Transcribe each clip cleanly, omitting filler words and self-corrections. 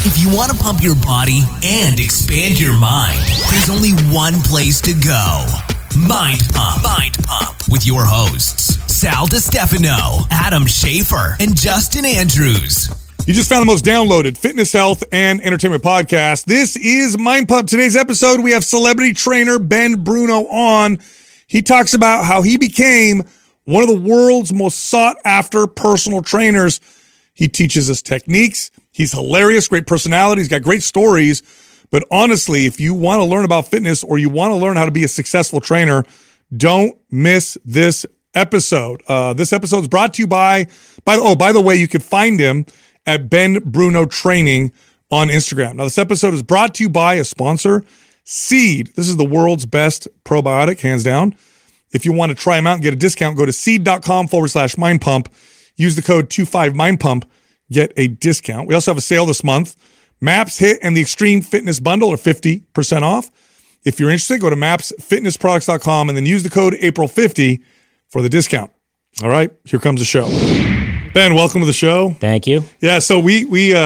If you want to pump your body and expand your mind, there's only one place to go. Mind Pump. Mind Pump with your hosts, Sal DiStefano, Adam Schafer, and Justin Andrews. You just found the most downloaded fitness, health, and entertainment podcast. This is Mind Pump. Today's episode, we have celebrity trainer Ben Bruno on. He talks about how he became one of the world's most sought-after personal trainers. He teaches us techniques. He's hilarious, great personality. He's got great stories. But honestly, if you want to learn about fitness or you want to learn how to be a successful trainer, don't miss this episode. This episode is brought to you by the way, you could find him at Ben Bruno Training on Instagram. Now, this episode is brought to you by a sponsor, Seed. This is the world's best probiotic, hands down. If you want to try them out and get a discount, go to seed.com/mindpump. Use the code 25mindpump, get a discount. We also have a sale this month. MAPS HIIT and the Extreme Fitness Bundle are 50% off. If you're interested, go to mapsfitnessproducts.com and then use the code April50 for the discount. All right, here comes the show. Ben, welcome to the show. Thank you. Yeah, so we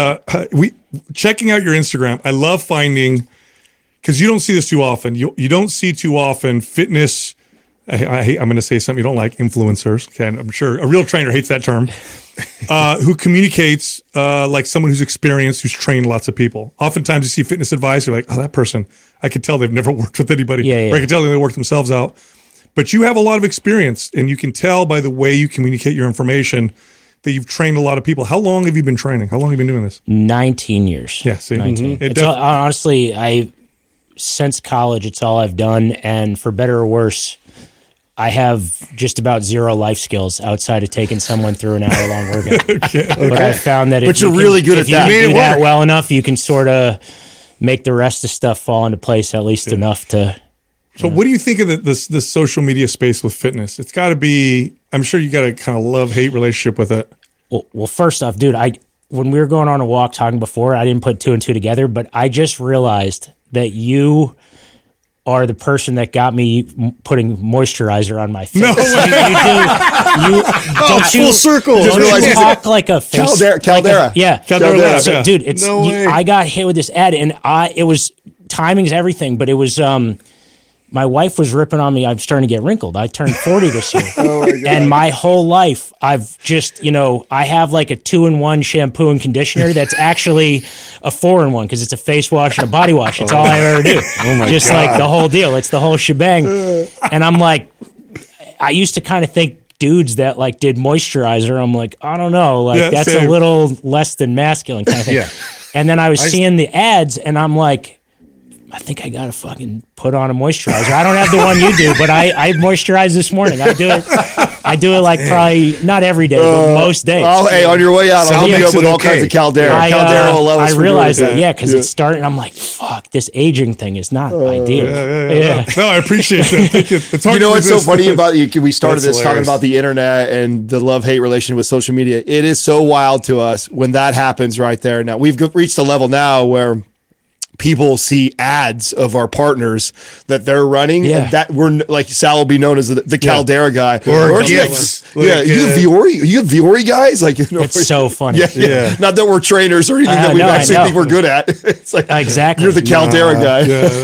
checking out your Instagram. I love finding, because you don't see this too often. You don't see too often fitness. I'm going to say something you don't like, influencers. Okay, I'm sure a real trainer hates that term. Who communicates like someone who's experienced, who's trained lots of people. Oftentimes you see fitness advice, you're like, oh, that person, I could tell they've never worked with anybody. Or I could tell they worked themselves out. But you have a lot of experience, and you can tell by the way you communicate your information that you've trained a lot of people. How long have you been training? How long have you been doing this? 19 years. Yeah, see? 19. Honestly, since college, it's all I've done, and for better or worse, I have just about zero life skills outside of taking someone through an hour-long workout. Okay. But I found that if you do that well enough, you can sort of make the rest of stuff fall into place at least enough to. So, what do you think of this social media space with fitness? It's got to be. I'm sure you got a kind of love-hate relationship with it. Well, first off, dude, when we were going on a walk talking before, I didn't put two and two together, but I just realized that you are the person that got me putting moisturizer on my face. No, full circle. Don't you talk like a face? Caldera. Caldera. So, dude, I got hit with this ad, and it was timing's everything, but it was my wife was ripping on me. I'm starting to get wrinkled. I turned 40 this year. And my whole life, I've just, I have like a 2-in-1 shampoo and conditioner that's actually a 4-in-1 because it's a face wash and a body wash. It's all I ever do. Just like the whole deal. It's the whole shebang. And I'm like, I used to kind of think dudes that like did moisturizer, I'm like, I don't know. Like that's a little less than masculine kind of thing. Yeah. And then I was seeing the ads and I'm like, I think I gotta fucking put on a moisturizer. I don't have the one you do, but I moisturize this morning. I do it like probably not every day, but most days. Oh, hey, on your way out, I'll hook you up with all kinds of Caldera. Caldera will love us. I realized that, because it's starting. I'm like, fuck, this aging thing is not ideal. Yeah. No, I appreciate that. It's hard what's so funny about you? We started this talking about the internet and the love-hate relation with social media. It is so wild to us when that happens right there. Now we've reached a level now where people see ads of our partners that they're running, and that we're like Sal will be known as the Caldera guy. Or you have Viore. You have Viore guys. Like it's so funny. Yeah. Not that we're trainers or anything that we actually think we're good at. It's like exactly you're the Caldera guy.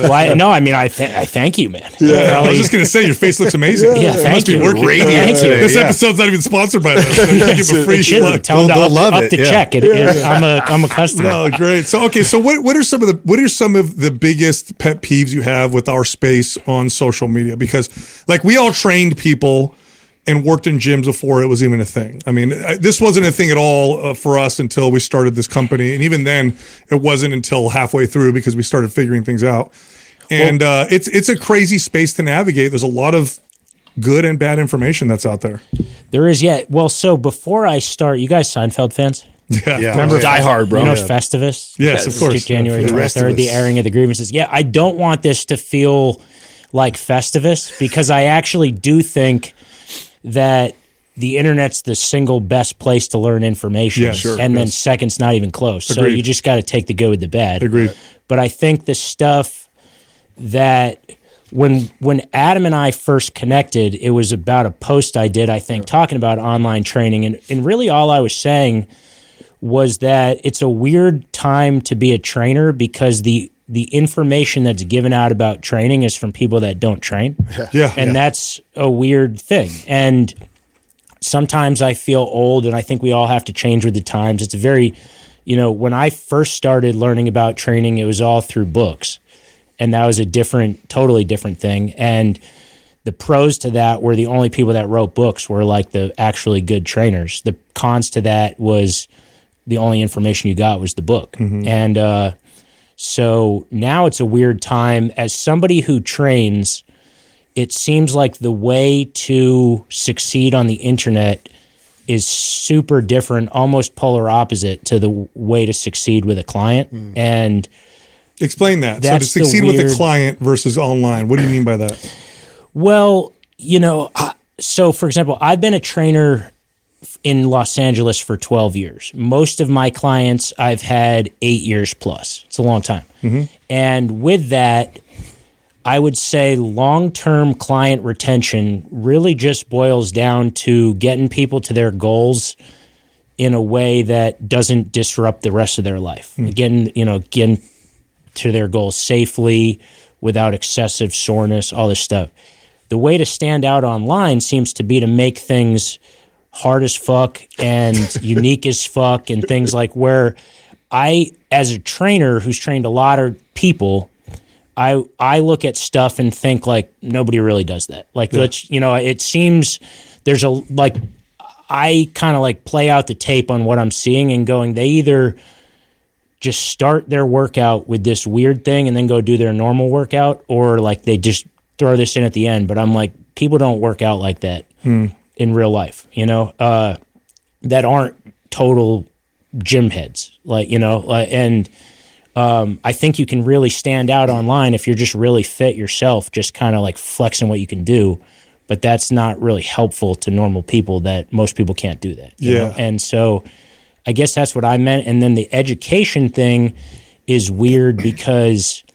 I thank you, man. I was just gonna say your face looks amazing. Yeah, thank you. Thank you. This episode's not even sponsored by them. Give a free plug. Tell them to up the check. I'm a customer. No, great. So what are some of the biggest pet peeves you have with our space on social media? Because like we all trained people and worked in gyms before it was even a thing. I mean, this wasn't a thing at all for us until we started this company. And even then it wasn't until halfway through because we started figuring things out. And it's a crazy space to navigate. There's a lot of good and bad information that's out there. There is. Yeah. Well, so before I start, you guys Seinfeld fans? Yeah. Remember Die Hard, bro. You know Festivus? Yes, of course. January 23rd, the airing of the grievances. Yeah, I don't want this to feel like Festivus because I actually do think that the internet's the single best place to learn information. Yeah, sure. And then second's not even close. Agreed. So you just got to take the good with the bad. Agreed. But I think the stuff that when Adam and I first connected, it was about a post I did, I think, talking about online training. And really all I was saying was that it's a weird time to be a trainer because the information that's given out about training is from people that don't train. And that's a weird thing. And sometimes I feel old, and I think we all have to change with the times. It's a very, when I first started learning about training, it was all through books. And that was a totally different thing. And the pros to that were the only people that wrote books were like the actually good trainers. The cons to that was the only information you got was the book. And so now it's a weird time. As somebody who trains, it seems like the way to succeed on the internet is super different, almost polar opposite to the way to succeed with a client. And explain that. So to succeed with a client versus online, what do you mean by that? Well, so for example, I've been a trainer in Los Angeles for 12 years. Most of my clients I've had 8 years plus. It's a long time. And with that, I would say long-term client retention really just boils down to getting people to their goals in a way that doesn't disrupt the rest of their life. Getting to their goals safely, without excessive soreness, all this stuff. The way to stand out online seems to be to make things hard as fuck and unique as fuck, and things like where I, as a trainer who's trained a lot of people, I look at stuff and think like nobody really does that. Like, it seems there's I kind of like play out the tape on what I'm seeing and going, they either just start their workout with this weird thing and then go do their normal workout, or like they just throw this in at the end. But I'm like, people don't work out like that in real life, that aren't total gym heads, and I think you can really stand out online if you're just really fit yourself, just kind of like flexing what you can do. But that's not really helpful to normal people, that most people can't do that. You know? And so I guess that's what I meant. And then the education thing is weird because,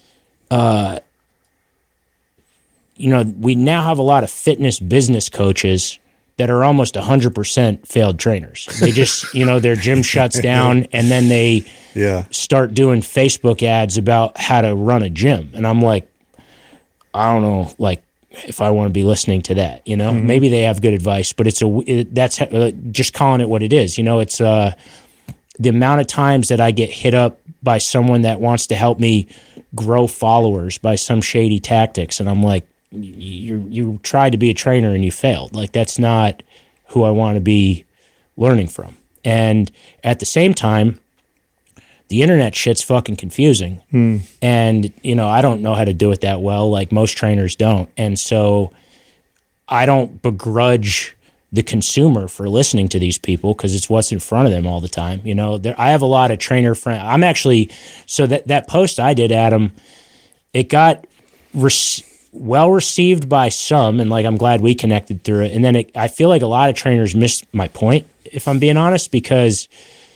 we now have a lot of fitness business coaches that are almost 100% failed trainers. They just, their gym shuts down and then they start doing Facebook ads about how to run a gym. And I'm like, I don't know, like, if I want to be listening to that, maybe they have good advice, but that's just calling it what it is. It's the amount of times that I get hit up by someone that wants to help me grow followers by some shady tactics. And I'm like, you tried to be a trainer and you failed. Like, that's not who I want to be learning from. And at the same time, the internet shit's fucking confusing. And, I don't know how to do it that well. Like, most trainers don't. And so I don't begrudge the consumer for listening to these people because it's what's in front of them all the time. I have a lot of trainer friends. I'm actually, so that post I did, Adam, it got well received by some. And like, I'm glad we connected through it. And then I feel like a lot of trainers missed my point, if I'm being honest, because,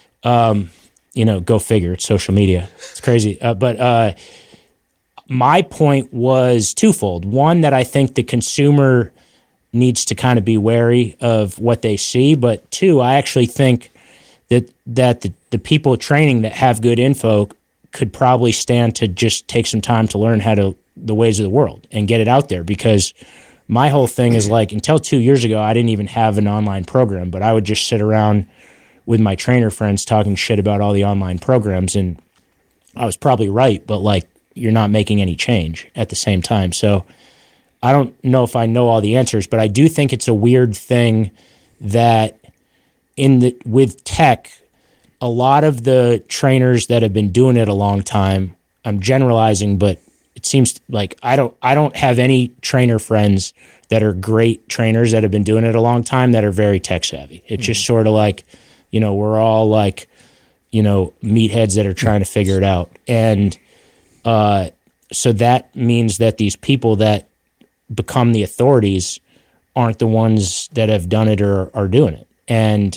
go figure, it's social media. It's crazy. But my point was twofold. One, that I think the consumer needs to kind of be wary of what they see. But two, I actually think that the people training that have good info could probably stand to just take some time to learn the ways of the world and get it out there. Because my whole thing is like, until 2 years ago, I didn't even have an online program, but I would just sit around with my trainer friends talking shit about all the online programs. And I was probably right, but like, you're not making any change at the same time. So I don't know if I know all the answers, but I do think it's a weird thing that with tech, a lot of the trainers that have been doing it a long time, I'm generalizing, but it seems like I don't have any trainer friends that are great trainers that have been doing it a long time that are very tech savvy. It's just sort of like, we're all like, meatheads that are trying to figure it out. And so that means that these people that become the authorities aren't the ones that have done it or are doing it. And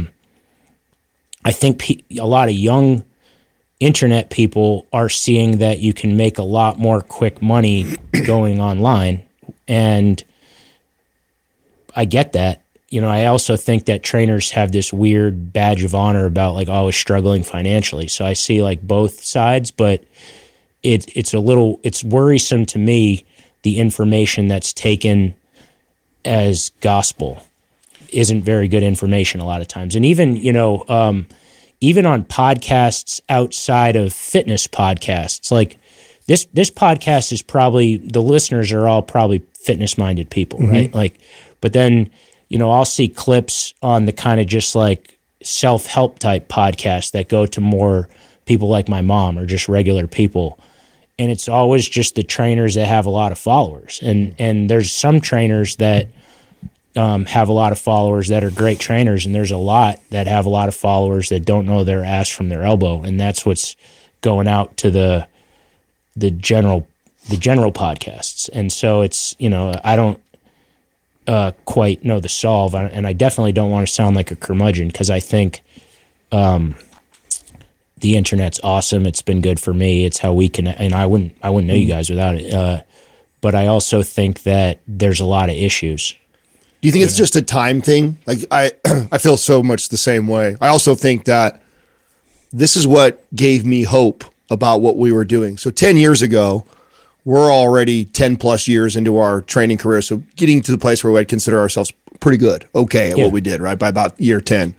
I think a lot of young internet people are seeing that you can make a lot more quick money going online. And I get that. I also think that trainers have this weird badge of honor about like always struggling financially. So I see like both sides, but it's worrisome to me, the information that's taken as gospel isn't very good information a lot of times. And even, even on podcasts outside of fitness podcasts, like this podcast is probably, the listeners are all probably fitness minded people, right? Like, but then, I'll see clips on the kind of just like self-help type podcasts that go to more people like my mom or just regular people. And it's always just the trainers that have a lot of followers. And there's some trainers that have a lot of followers that are great trainers. And there's a lot that have a lot of followers that don't know their ass from their elbow. And that's what's going out to the general podcasts. And so it's, I don't quite know the solve. And I definitely don't want to sound like a curmudgeon, because I think the internet's awesome. It's been good for me. It's how we can, and I wouldn't know you guys without it. But I also think that there's a lot of issues. Do you think it's just a time thing? Like I feel so much the same way. I also think that this is what gave me hope about what we were doing. So 10 years ago, we're already 10 plus years into our training career. So getting to the place where we'd consider ourselves pretty good, okay, at what we did, right? By about year 10.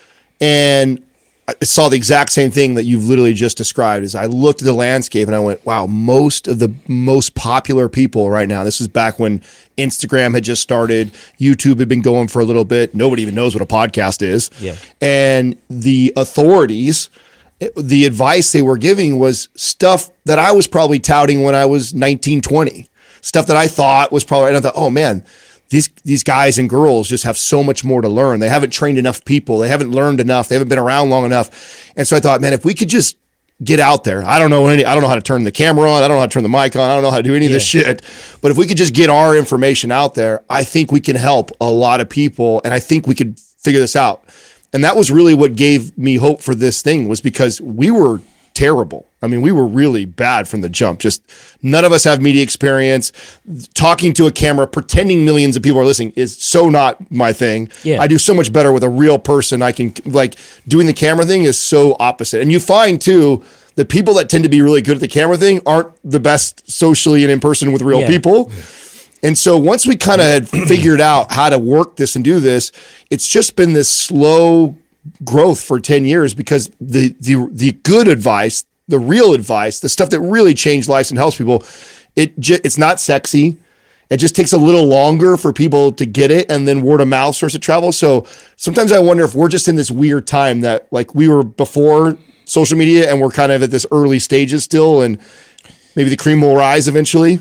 And I saw the exact same thing that you've literally just described. Is I looked at the landscape and I went, wow, most of the most popular people right now, this is back when Instagram had just started, YouTube had been going for a little bit. Nobody even knows what a podcast is. Yeah. And the authorities, the advice they were giving was stuff that I was probably touting when I was 19, 20. Stuff that I thought was probably, and I thought, oh man, these guys and girls just have so much more to learn. They haven't trained enough people. They haven't learned enough. They haven't been around long enough. And so I thought, man, if we could just get out there, I don't know how to turn the camera on. I don't know how to turn the mic on. I don't know how to do any of this shit. But if we could just get our information out there, I think we can help a lot of people. And I think we could figure this out. And that was really what gave me hope for this thing, was because we were terrible. I mean, we were really bad from the jump. Just none of us have media experience. Talking to a camera, pretending millions of people are listening is so not my thing. Yeah. I do so much better with a real person. I can, like, doing the camera thing is so opposite. And you find too, the people that tend to be really good at the camera thing aren't the best socially and in person with real people. And so once we kind of had figured out how to work this and do this, it's just been this slow growth for 10 years, because the good advice, the real advice, the stuff that really changed lives and helps people, it's not sexy. It just takes a little longer for people to get it, and then word of mouth starts to travel. So sometimes I wonder if we're just in this weird time that, like, we were before social media and we're kind of at this early stages still, and maybe the cream will rise eventually.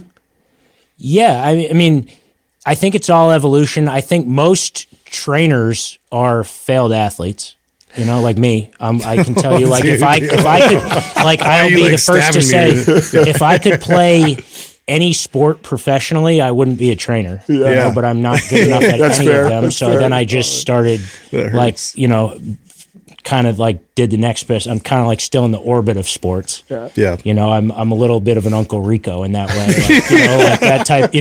Yeah, I mean, I think it's all evolution. I think most trainers are failed athletes, like me. I can tell you, like, if I could, like, I'll be the first to say, if I could play any sport professionally, I wouldn't be a trainer. But I'm not good enough at any of them. So then I just started, like, kind of like did the next best. I'm kind of like still in the orbit of sports. I'm a little bit of an Uncle Rico in that way. Like, like that type.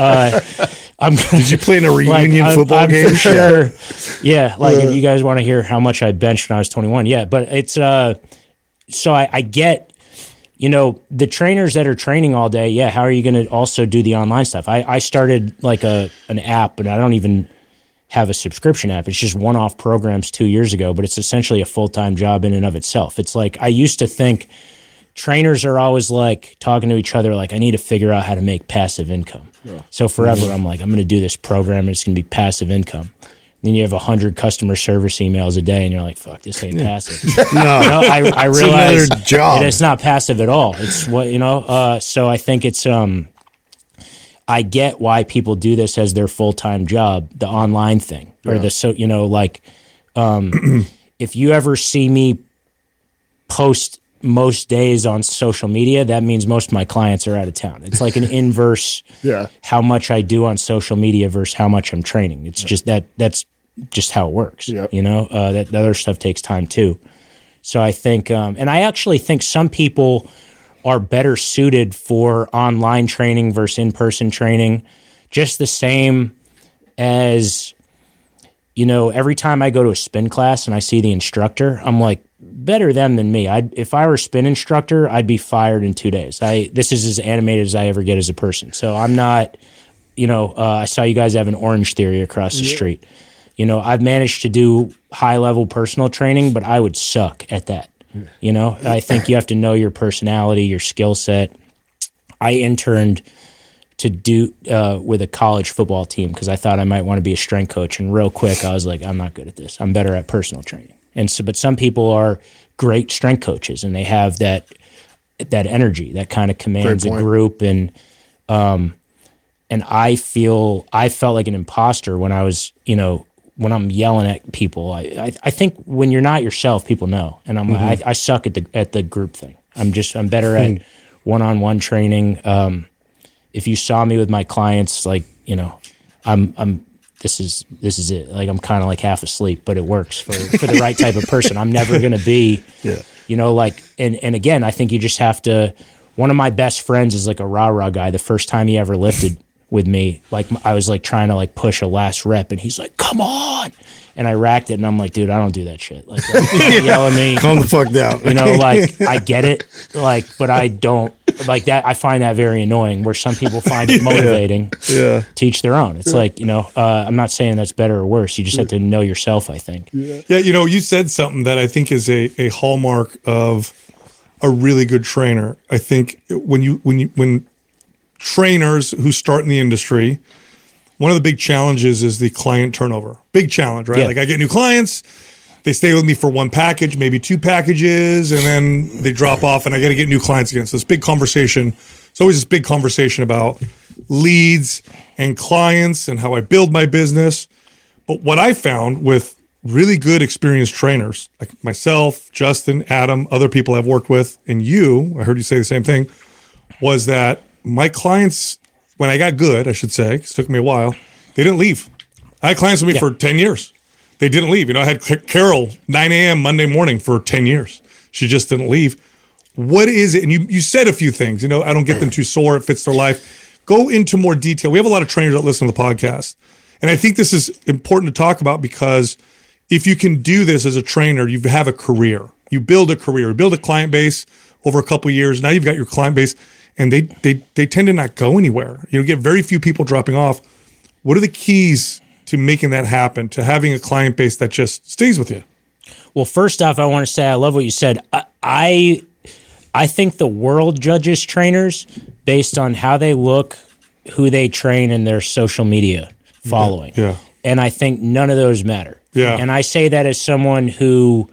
Did you play in a reunion football game? For sure. Yeah. Like, if you guys want to hear how much I benched when I was 21, but it's so I get, the trainers that are training all day. How are you going to also do the online stuff? I started like an app, and I don't even have a subscription app. It's just one-off programs 2 years ago, but it's essentially a full-time job in and of itself. It's like, I used to think trainers are always like talking to each other, like, I need to figure out how to make passive income. So forever I'm like, I'm going to do this program and it's going to be passive income. And then you have 100 customer service emails a day and you're like, fuck, this ain't passive. I realize it's not passive at all. It's what, so I think it's, I get why people do this as their full-time job, the online thing, or if you ever see me post most days on social media, that means most of my clients are out of town. It's like an inverse, how much I do on social media versus how much I'm training. It's just that's just how it works. That the other stuff takes time too. So I think, and I actually think some people are better suited for online training versus in-person training, just the same as every time I go to a spin class and I see the instructor, I'm like, better them than me. If I were a spin instructor, I'd be fired in 2 days. This is as animated as I ever get as a person. So I'm not, I saw you guys have an Orange Theory across the street. I've managed to do high level personal training, but I would suck at that. I think you have to know your personality, your skill set. I interned to do with a college football team because I thought I might want to be a strength coach. And real quick, I was like, I'm not good at this. I'm better at personal training. But some people are great strength coaches and they have that energy that kind of commands a group. And I felt like an imposter when I was, when I'm yelling at people. I think when you're not yourself, people know. And I suck at the group thing. I'm better at one-on-one training. If you saw me with my clients, like, this is it. Like, I'm kind of like half asleep, but it works for the right type of person. I'm never going to be, and again, I think you just have to, one of my best friends is like a rah-rah guy. The first time he ever lifted with me, like I was like trying to like push a last rep and he's like, come on. And I racked it and I'm like, dude, I don't do that shit. Like, yelling at me. Calm the fuck down. Like I get it. Like, but I don't like that. I find that very annoying where some people find it motivating. Teach their own. It's like, I'm not saying that's better or worse. You just have to know yourself, I think. Yeah. You said something that I think is a hallmark of a really good trainer. I think when trainers who start in the industry, one of the big challenges is the client turnover. Big challenge, right? Yeah. Like I get new clients, they stay with me for one package, maybe two packages, and then they drop off and I got to get new clients again. So this big conversation, it's always this big conversation about leads and clients and how I build my business. But what I found with really good experienced trainers, like myself, Justin, Adam, other people I've worked with, and you, I heard you say the same thing, was that my clients, when I got good, I should say, 'cause it took me a while, they didn't leave. I had clients with me for 10 years. They didn't leave. I had Carol 9 a.m. Monday morning for 10 years. She just didn't leave. What is it? And you said a few things, I don't get them too sore. It fits their life. Go into more detail. We have a lot of trainers that listen to the podcast. And I think this is important to talk about because if you can do this as a trainer, you have a career. You build a career, you build a client base over a couple of years. Now you've got your client base. And they tend to not go anywhere. You get very few people dropping off. What are the keys to making that happen, to having a client base that just stays with you? Well, first off, I want to say I love what you said. I think the world judges trainers based on how they look, who they train, and their social media following. Yeah. And I think none of those matter. Yeah. And I say that as someone who,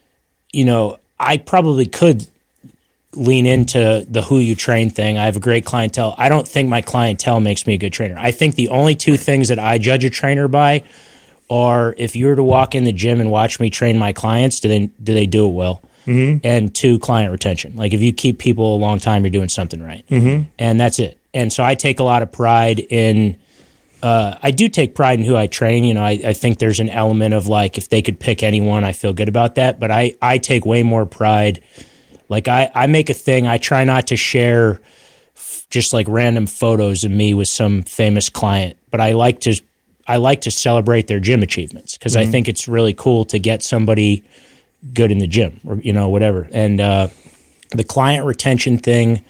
I probably could lean into the who you train thing. I have a great clientele. I don't think my clientele makes me a good trainer. I think the only two things that I judge a trainer by are if you were to walk in the gym and watch me train my clients, do they do it well? Mm-hmm. And two, client retention. Like if you keep people a long time, you're doing something right. Mm-hmm. And that's it. And so I take a lot of pride in, I do take pride in who I train. I think there's an element of like, if they could pick anyone, I feel good about that. But I take way more pride. Like I make a thing, I try not to share just like random photos of me with some famous client, but I like to celebrate their gym achievements because I think it's really cool to get somebody good in the gym or, whatever. And the client retention thing,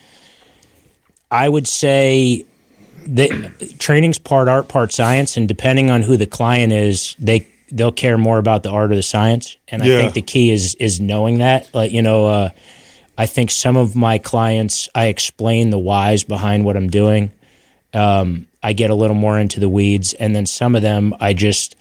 I would say that training's part art, part science, and depending on who the client is, they'll care more about the art or the science. And I think the key is knowing that. Like, I think some of my clients, I explain the whys behind what I'm doing. I get a little more into the weeds. And then some of them, I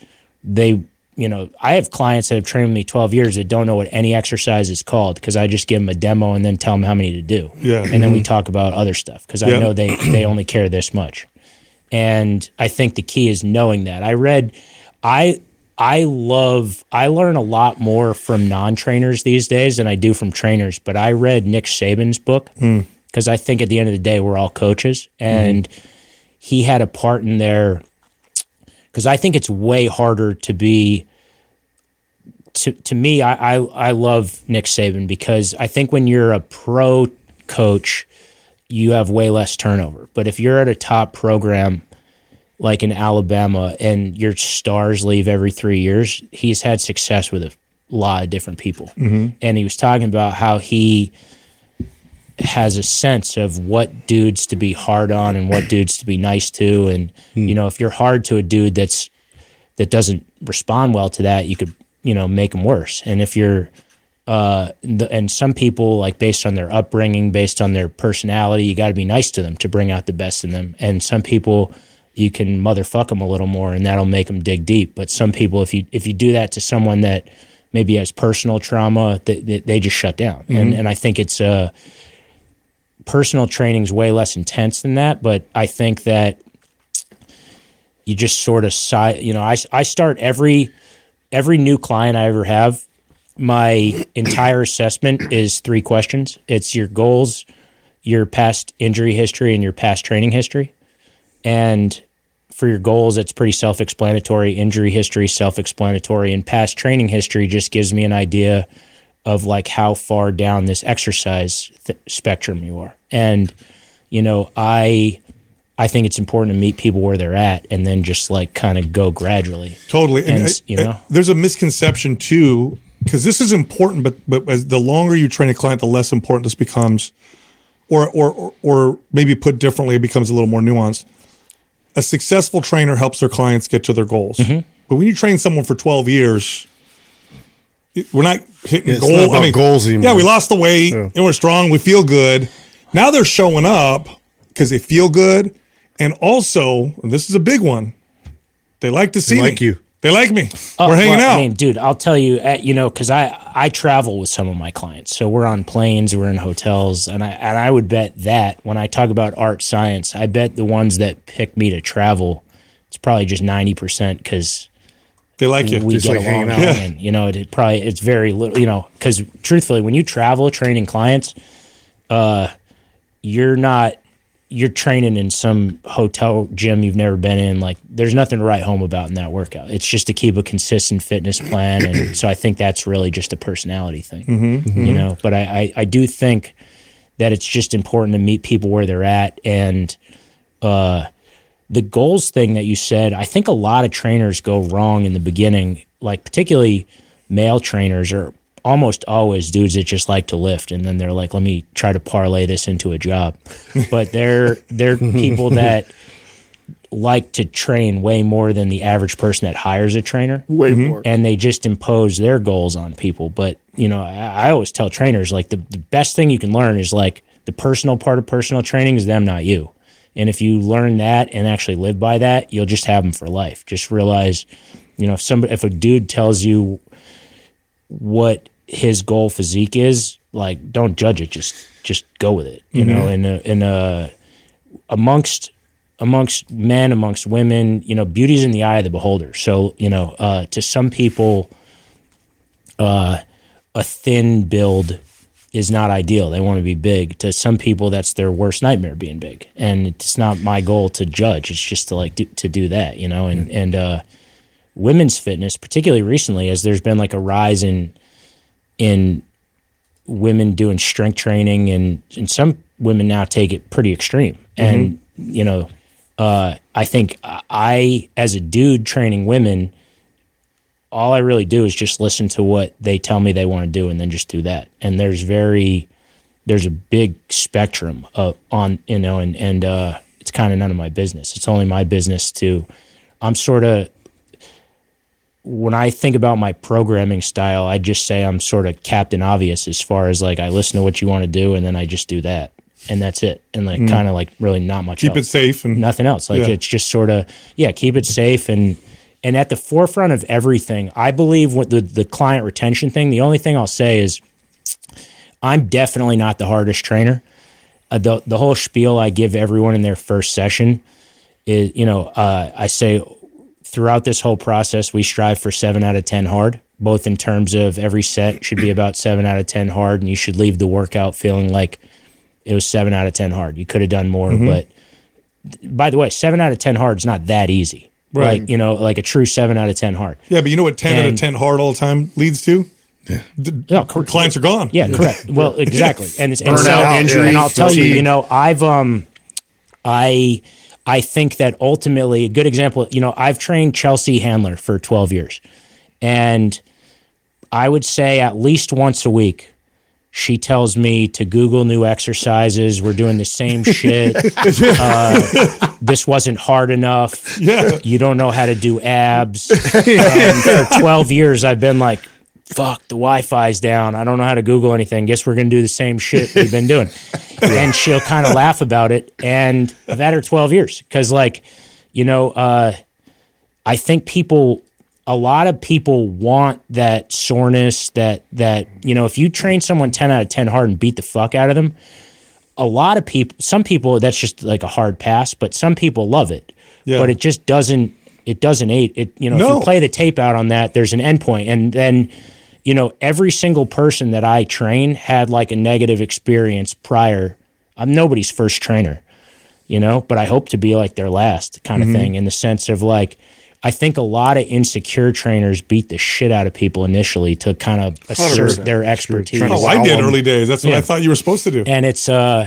have clients that have trained with me 12 years that don't know what any exercise is called because I just give them a demo and then tell them how many to do. Yeah. And then we talk about other stuff because I know they only care this much. And I think the key is knowing that. I learn a lot more from non-trainers these days than I do from trainers, but I read Nick Saban's book because I think at the end of the day, we're all coaches. And he had a part in there because I think it's way harder to be, to me, I love Nick Saban because I think when you're a pro coach, you have way less turnover. But if you're at a top program, like in Alabama and your stars leave every 3 years, he's had success with a lot of different people. And he was talking about how he has a sense of what dudes to be hard on and what dudes to be nice to. And, you know, if you're hard to a dude that doesn't respond well to that, you could, you know, make them worse. And if you're, and some people, like based on their upbringing, based on their personality, you got to be nice to them to bring out the best in them. And some people, you can motherfuck them a little more and that'll make them dig deep. But some people, if you do that to someone that maybe has personal trauma, they just shut down. And I think it's, personal training is way less intense than that. But I think that you just sort of, you know, I start every new client I ever have, my entire assessment is 3 questions. It's your goals, your past injury history, and your past training history. And for your goals, it's pretty self-explanatory. Injury history, self-explanatory. And past training history just gives me an idea of like how far down this exercise spectrum you are. And, you know, I think it's important to meet people where they're at and then just like kind of go gradually. Totally. And you know, there's a misconception too, because this is important, but as the longer you train a client, the less important this becomes, or maybe put differently, it becomes a little more nuanced. A successful trainer helps their clients get to their goals. But when you train someone for 12 years, we're not hitting goals. I mean, goals anymore. Yeah, we lost the weight and we're strong. We feel good. Now they're showing up because they feel good. And also, and this is a big one, they like to see me. Like you. They like me. We're hanging out. I mean, dude, I'll tell you, you know, because I travel with some of my clients. So we're on planes, we're in hotels, and I would bet that when I talk about art science, I bet the ones that pick me to travel, it's probably just 90% because they like you. We just get like along, hanging out. and you know, it's very little, you know, because truthfully, when you travel training clients, you're training in some hotel gym you've never been in. Like, there's nothing to write home about in that workout. It's just to keep a consistent fitness plan. And so I think that's really just a personality thing, you know, but I do think that it's just important to meet people where they're at. And the goals thing that you said, I think a lot of trainers go wrong in the beginning, like particularly male trainers are almost always dudes that just like to lift, and then they're like, let me try to parlay this into a job. But they're people that like to train way more than the average person that hires a trainer. Way more. And they just impose their goals on people. But, you know, I always tell trainers, like, the best thing you can learn is like the personal part of personal training is them, not you. And if you learn that and actually live by that, you'll just have them for life. Just realize, you know, if a dude tells you what his goal physique is, like, don't judge it, just go with it, you know. And amongst men, amongst women, you know, beauty's in the eye of the beholder. So, you know, to some people, a thin build is not ideal. They want to be big. To some people, that's their worst nightmare, being big. And it's not my goal to judge. It's just to like to do that, you know. And women's fitness, particularly recently, as there's been like a rise in women doing strength training, and some women now take it pretty extreme. And, you know, I think I, as a dude training women, all I really do is just listen to what they tell me they want to do and then just do that. And there's a big spectrum on, you know, and it's kind of none of my business. It's only my business when I think about my programming style, I just say I'm sort of Captain Obvious as far as like, I listen to what you want to do and then I just do that. And that's it. And like kind of like really not much Keep else. it safe and nothing else. Like it's just sort of, keep it safe. And at the forefront of everything, I believe what the client retention thing, the only thing I'll say is I'm definitely not the hardest trainer. The whole spiel I give everyone in their first session is, you know, I say, throughout this whole process, we strive for 7 out of 10 hard, both in terms of every set should be about 7 out of 10 hard, and you should leave the workout feeling like it was 7 out of 10 hard. You could have done more, but by the way, 7 out of 10 hard is not that easy. Right. Like, you know, like a true 7 out of 10 hard. Yeah, but you know what 10 out of 10 hard all the time leads to? Clients are gone. Yeah, correct. Well, exactly. And injury, and I'll tell you, you know, I I think that ultimately, a good example, I've trained Chelsea Handler for 12 years. And I would say at least once a week, she tells me to Google new exercises. We're doing the same shit. This wasn't hard enough. Yeah. You don't know how to do abs. And for 12 years, I've been like, fuck, the Wi-Fi's down. I don't know how to Google anything. Guess we're going to do the same shit we've been doing. And she'll kind of laugh about it. And I've had her 12 years. Because, I think a lot of people want that soreness that if you train someone 10 out of 10 hard and beat the fuck out of them, some people, that's just like a hard pass, but some people love it. Yeah. But it just doesn't aid it. If you play the tape out on that, there's an endpoint. And then, every single person that I train had like a negative experience prior. I'm nobody's first trainer, but I hope to be like their last kind of thing, in the sense of like, I think a lot of insecure trainers beat the shit out of people initially to kind of assert 100%. Their expertise. Oh, I did early days. That's what I thought you were supposed to do. And it's,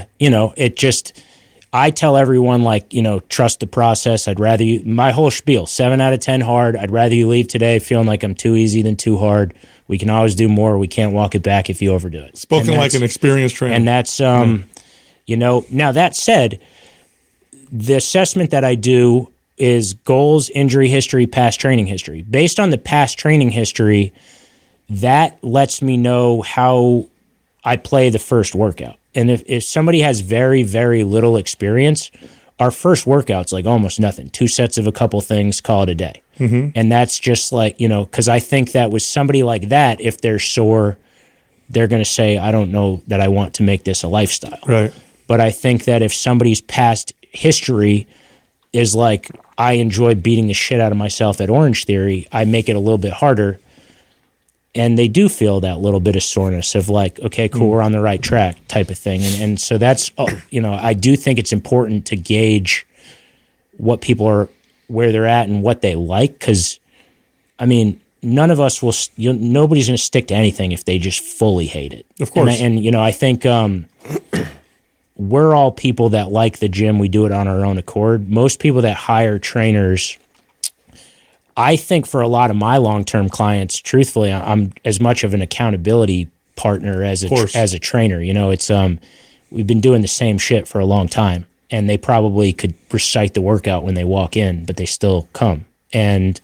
I tell everyone, trust the process. I'd rather my whole spiel, 7 out of 10 hard. I'd rather you leave today feeling like I'm too easy than too hard. We can always do more. We can't walk it back if you overdo it. Spoken like an experienced trainer. And that's, now that said, the assessment that I do is goals, injury history, past training history. Based on the past training history, that lets me know how I play the first workout. And if somebody has very, very little experience, our first workout's like almost nothing. 2 sets of a couple things, call it a day. Mm-hmm. And that's just like, because I think that with somebody like that, if they're sore, they're going to say, I don't know that I want to make this a lifestyle. Right. But I think that if somebody's past history is like, I enjoy beating the shit out of myself at Orange Theory, I make it a little bit harder. And they do feel that little bit of soreness of like, okay, cool, we're on the right track type of thing. And so that's, I do think it's important to gauge what people are, where they're at and what they like. Cause none of us will, nobody's going to stick to anything if they just fully hate it. Of course. And I think, we're all people that like the gym. We do it on our own accord. Most people that hire trainers, I think for a lot of my long-term clients, truthfully, I'm as much of an accountability partner as a trainer. It's we've been doing the same shit for a long time, and they probably could recite the workout when they walk in, but they still come. And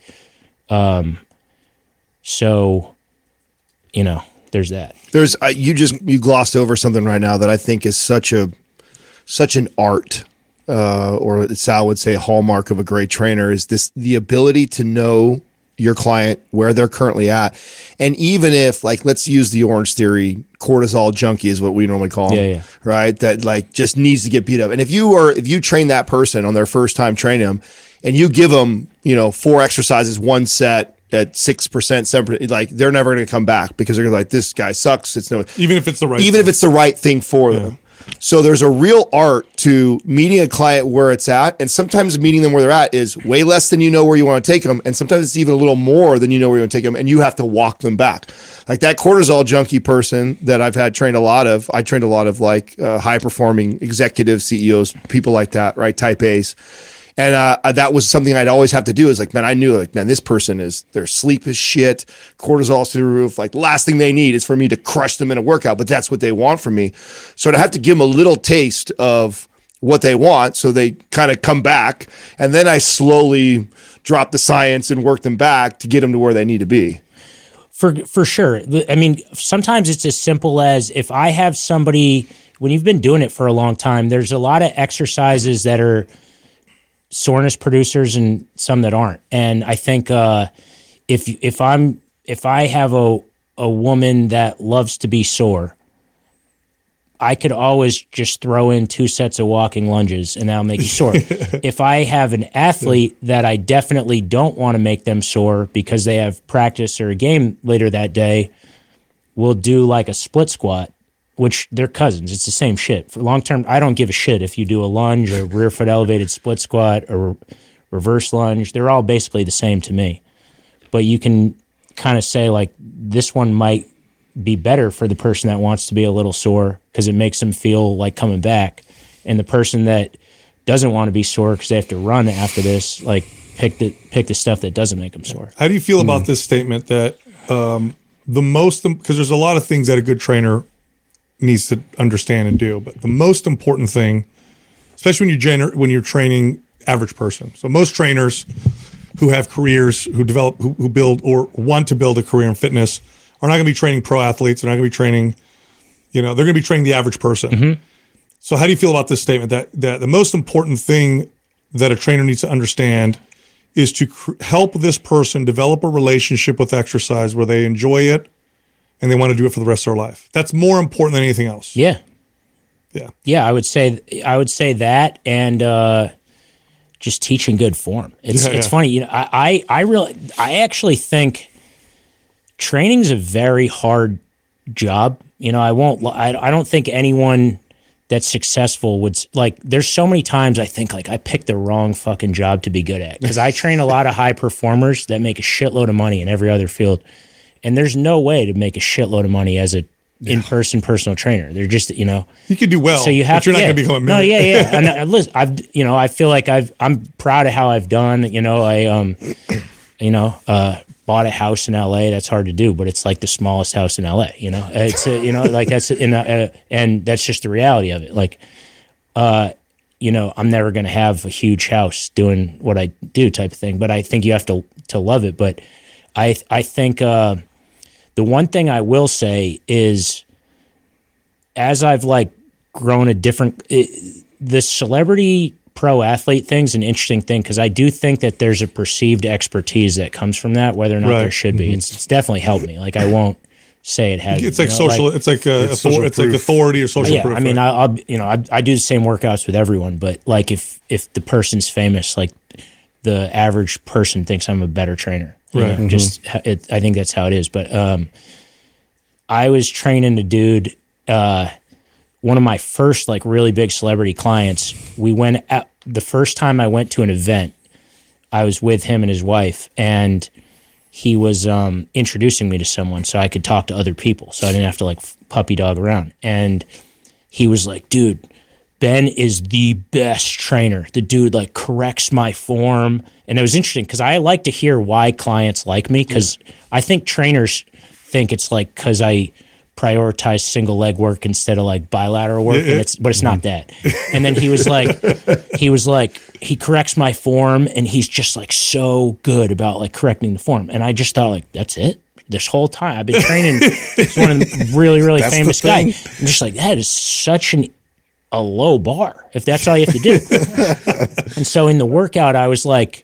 so, there's that. There's you glossed over something right now that I think is such an art, or Sal would say a hallmark of a great trainer, is the ability to know your client, where they're currently at. And even if, like, let's use the Orange Theory cortisol junkie is what we normally call them, right? That like just needs to get beat up. And if you train that person on their first time training them, and you give them, 4 exercises, 1 set at 6%, 7%, like they're never going to come back, because they're like, this guy sucks. Even if it's the right thing for them. So there's a real art to meeting a client where it's at, and sometimes meeting them where they're at is way less than where you want to take them, and sometimes it's even a little more than where you want to take them, and you have to walk them back. Like that cortisol junkie person that I've had trained a lot of, I trained a lot of like high performing executive CEOs, people like that, right? Type A's. And that was something I'd always have to do, is like, man, I knew like, man, this person their sleep is shit, cortisol's through the roof. Like the last thing they need is for me to crush them in a workout, but that's what they want from me. So to have to give them a little taste of what they want, so they kind of come back, and then I slowly drop the science and work them back to get them to where they need to be. For sure. Sometimes it's as simple as, if I have somebody, when you've been doing it for a long time, there's a lot of exercises that are soreness producers and some that aren't. And I think if I have a woman that loves to be sore, I could always just throw in 2 sets of walking lunges and that'll make you sore. If I have an athlete that I definitely don't want to make them sore because they have practice or a game later that day, we'll do like a split squat, which they're cousins. It's the same shit. For long term, I don't give a shit if you do a lunge or rear foot elevated split squat or reverse lunge. They're all basically the same to me. But you can kind of say like, this one might be better for the person that wants to be a little sore because it makes them feel like coming back. And the person that doesn't want to be sore because they have to run after this, like pick the stuff that doesn't make them sore. How do you feel about this statement that because there's a lot of things that a good trainer needs to understand and do, but the most important thing, especially when you're training average person. So most trainers who have careers, who build or want to build a career in fitness are not going to be training pro athletes. They're not going to be training, they're going to be training the average person. Mm-hmm. So how do you feel about this statement that the most important thing that a trainer needs to understand is to help this person develop a relationship with exercise where they enjoy it and they want to do it for the rest of their life? That's more important than anything else. Yeah. I would say that, and just teaching good form. It's funny, I actually think training's a very hard job. I don't think anyone that's successful would, like, there's so many times I think like I picked the wrong fucking job to be good at, because I train a lot of high performers that make a shitload of money in every other field, and there's no way to make a shitload of money as a in-person personal trainer. They're just, you could do well, so you have, but you're not going to become a millionaire. No, and listen, I feel like I'm proud of how I've done. I bought a house in LA. That's hard to do, but it's like the smallest house in LA. It's like that's and that's just the reality of it. Like, I'm never going to have a huge house doing what I do, type of thing. But I think you have to love it. But I think the one thing I will say is, as I've like grown the celebrity pro athlete thing's an interesting thing, because I do think that there's a perceived expertise that comes from that, whether or not there should be. It's definitely helped me. Like, I won't say it hasn't. It's like social. It's like authority or social proof. I mean, I do the same workouts with everyone, but like if the person's famous, like the average person thinks I'm a better trainer. Right. I think that's how it is. But I was training a dude. One of my first like really big celebrity clients, the first time I went to an event, I was with him and his wife, and he was introducing me to someone so I could talk to other people, so I didn't have to like puppy dog around. And he was like, dude, Ben is the best trainer. The dude like corrects my form. And it was interesting because I like to hear why clients like me, because I think trainers think it's like because I prioritize single leg work instead of like bilateral work, but it's not that. And then he was like, he corrects my form, and he's just like so good about like correcting the form. And I just thought, like, that's it. This whole time I've been training one of the really, really famous guys. I'm just like, that is such a low bar if that's all you have to do. And so in the workout, I was like,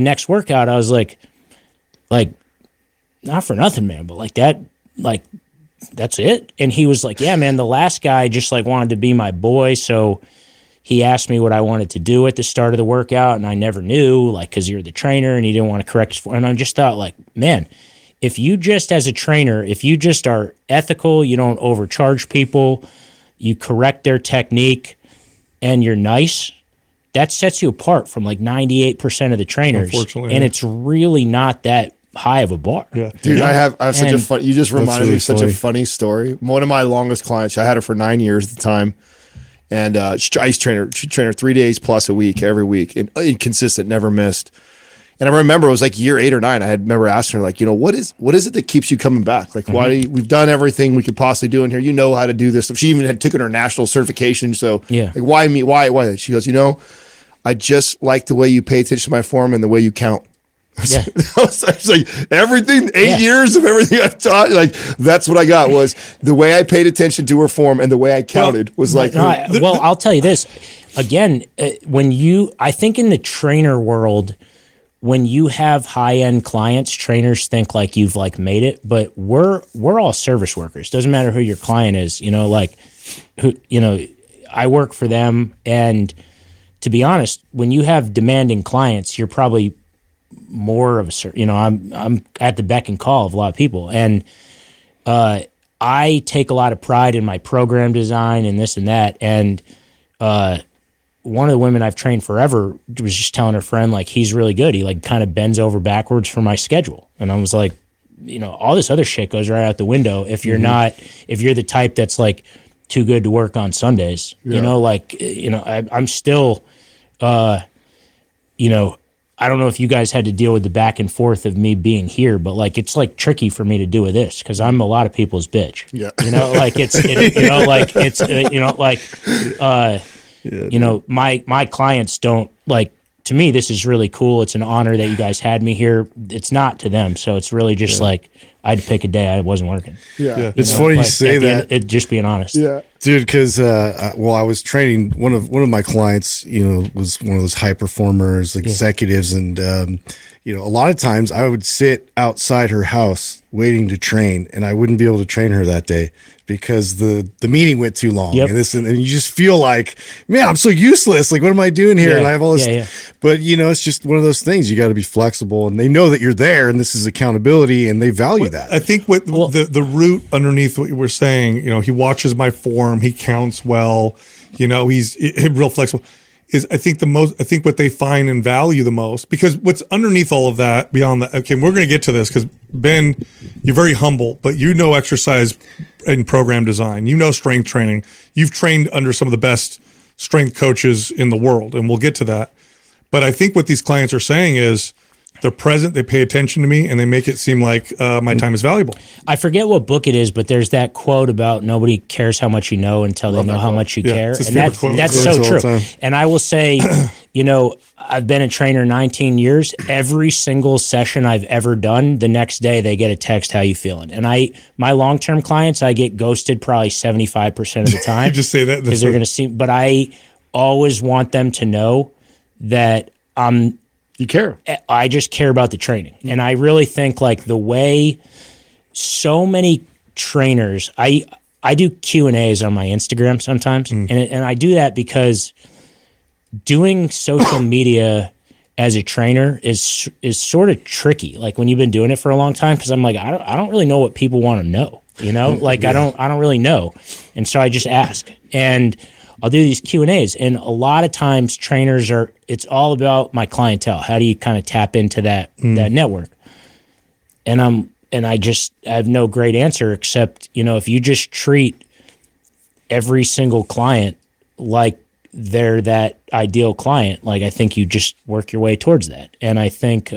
not for nothing, man, but like that, like, that's it. And he was like, yeah, man, the last guy just like wanted to be my boy. So he asked me what I wanted to do at the start of the workout, and I never knew, like, because you're the trainer and he didn't want to correct his form. And I just thought, like, man, if you just, as a trainer, if you just are ethical, you don't overcharge people, you correct their technique, and you're nice, that sets you apart from like 98% of the trainers. And it's really not that high of a bar. Yeah. Dude, I have such a fun, you just reminded me of such a funny story. One of my longest clients, I had her for 9 years at the time. And I used to train her 3 days plus a week, every week, and consistent, never missed. And I remember it was like year 8 or 9. I had remember asking her, like, what is it that keeps you coming back? Like, why we've done everything we could possibly do in here. You know how to do this. She even had taken her national certification. So like, why me? Why? She goes, I just like the way you pay attention to my form and the way you count. Yeah. I was like, everything, 8 years of everything I've taught, like, that's what I got, was the way I paid attention to her form and the way I counted was like. Well, I'll tell you this again. I think in the trainer world, when you have high-end clients, trainers think like you've like made it, but we're all service workers. Doesn't matter who your client is, I work for them. And to be honest, when you have demanding clients, you're probably more of a, I'm at the beck and call of a lot of people. And I take a lot of pride in my program design and this and that. And one of the women I've trained forever was just telling her friend, like, he's really good. He like kind of bends over backwards for my schedule. And I was like, all this other shit goes right out the window if you're if you're the type that's like too good to work on Sundays. I'm still you know, I don't know if you guys had to deal with the back and forth of me being here, but like it's like tricky for me to do with this because I'm a lot of people's bitch. Yeah, you know, like you know, my clients don't like. To me, this is really cool. It's an honor that you guys had me here. It's not to them, so it's really just like I had to pick a day I wasn't working. Yeah, it's funny you say that. It just being honest. Yeah, dude. Because I was training one of my clients. You know, was one of those high performers, executives, and you know, a lot of times I would sit outside her house waiting to train, and I wouldn't be able to train her that day because the meeting went too long. Yep. And you just feel like, man, I'm so useless. Like, what am I doing here? And I have all this, but you know, it's just one of those things. You got to be flexible, and they know that you're there, and this is accountability, and they value that. I think what the root underneath what you were saying, you know, he watches my form, he counts well, you know, he's real flexible. Is I think what they find and value the most, because what's underneath all of that, beyond that, okay, we're going to get to this because Ben, you're very humble, but you know exercise and program design, you know strength training, you've trained under some of the best strength coaches in the world, and we'll get to that. But I think what these clients are saying is they're present, they pay attention to me, and they make it seem like my time is valuable. I forget what book it is, but there's that quote about nobody cares how much you know until they know how much you care. And that's so true. And I will say, you know, I've been a trainer 19 years. Every single session I've ever done, the next day they get a text, how you feeling? And my long-term clients, I get ghosted probably 75% of the time. You just say that because they're going to see, but I always want them to know that you care. I just care about the training. And I really think like the way so many trainers, I do Q&As on my Instagram sometimes. And I do that because doing social media as a trainer is sort of tricky. Like when you've been doing it for a long time, because I'm like, I don't really know what people want to know, you know, like I don't really know. And so I just ask, and I'll do these Q&As, and a lot of times trainers it's all about my clientele. How do you kind of tap into that network? And I have no great answer except, you know, if you just treat every single client like they're that ideal client, like I think you just work your way towards that. And I think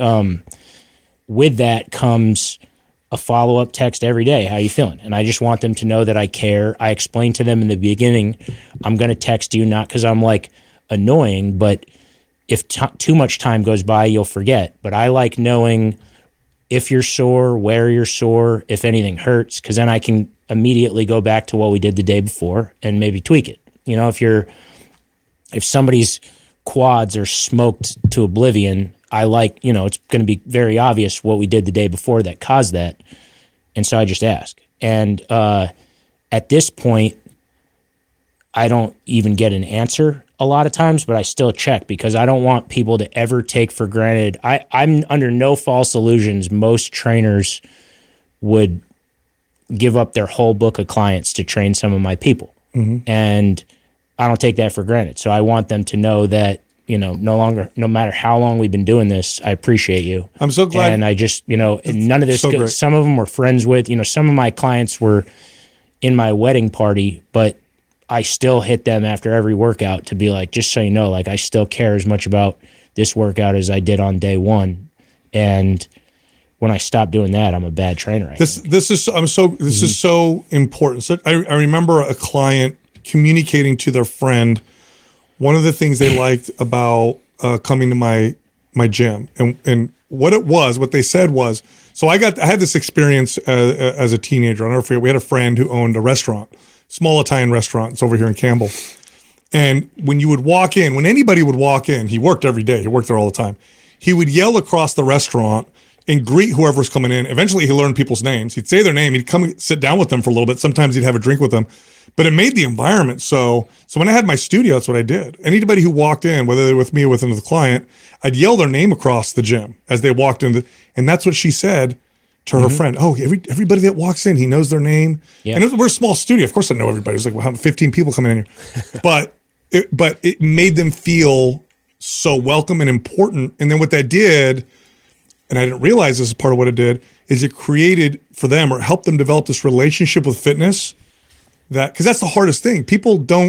with that comes a follow-up text every day. How you feeling? And I just want them to know that I care. I explained to them in the beginning, I'm going to text you, not because I'm like annoying, but if too much time goes by, you'll forget. But I like knowing if you're sore, where you're sore, if anything hurts, because then I can immediately go back to what we did the day before and maybe tweak it. You know, if somebody's quads are smoked to oblivion, I like, you know, it's going to be very obvious what we did the day before that caused that. And so I just ask. And at this point, I don't even get an answer a lot of times, but I still check because I don't want people to ever take for granted. I'm under no false illusions. Most trainers would give up their whole book of clients to train some of my people. And I don't take that for granted. So I want them to know that, you know, no matter how long we've been doing this, I appreciate you. I'm so glad. And I just, you know, none of this, some of them were friends with, you know, some of my clients were in my wedding party, but I still hit them after every workout to be like, just so you know, like I still care as much about this workout as I did on day one. And when I stop doing that, I'm a bad trainer. This is so important. So I remember a client communicating to their friend one of the things they liked about coming to my gym, and what they said was, so I had this experience as a teenager. I'll never forget. We had a friend who owned a restaurant, small Italian restaurant. It's over here in Campbell. And when you would walk in, when anybody would walk in, he worked every day. He worked there all the time. He would yell across the restaurant and greet whoever's coming in. Eventually, he learned people's names. He'd say their name. He'd come sit down with them for a little bit. Sometimes he'd have a drink with them. But it made the environment so when I had my studio, that's what I did. Anybody who walked in, whether they were with me or with another client, I'd yell their name across the gym as they walked in. And that's what she said to her friend. Oh, everybody that walks in, he knows their name. Yeah. And we're a small studio. Of course I know everybody. There's like 15 people coming in here. but it made them feel so welcome and important. And then what that did, and I didn't realize this is part of what it did, is it created for them or helped them develop this relationship with fitness. Because that's the hardest thing. People don't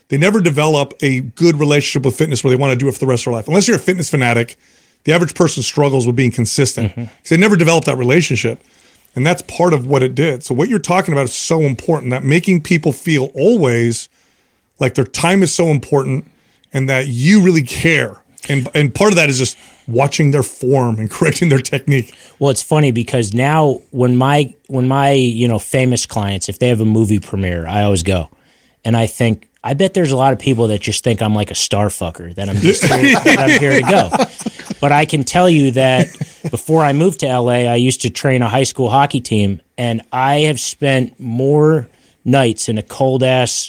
they never develop a good relationship with fitness where they want to do it for the rest of their life. Unless you're a fitness fanatic, the average person struggles with being consistent. Mm-hmm. They never develop that relationship. And that's part of what it did. So what you're talking about is so important, that making people feel always like their time is so important and that you really care. And part of that is just watching their form and correcting their technique. Well, it's funny because now when my famous clients, if they have a movie premiere, I always go. And I bet there's a lot of people that just think I'm like a star fucker, that I'm just that I'm here to go. But I can tell you that before I moved to LA, I used to train a high school hockey team, and I have spent more nights in a cold ass,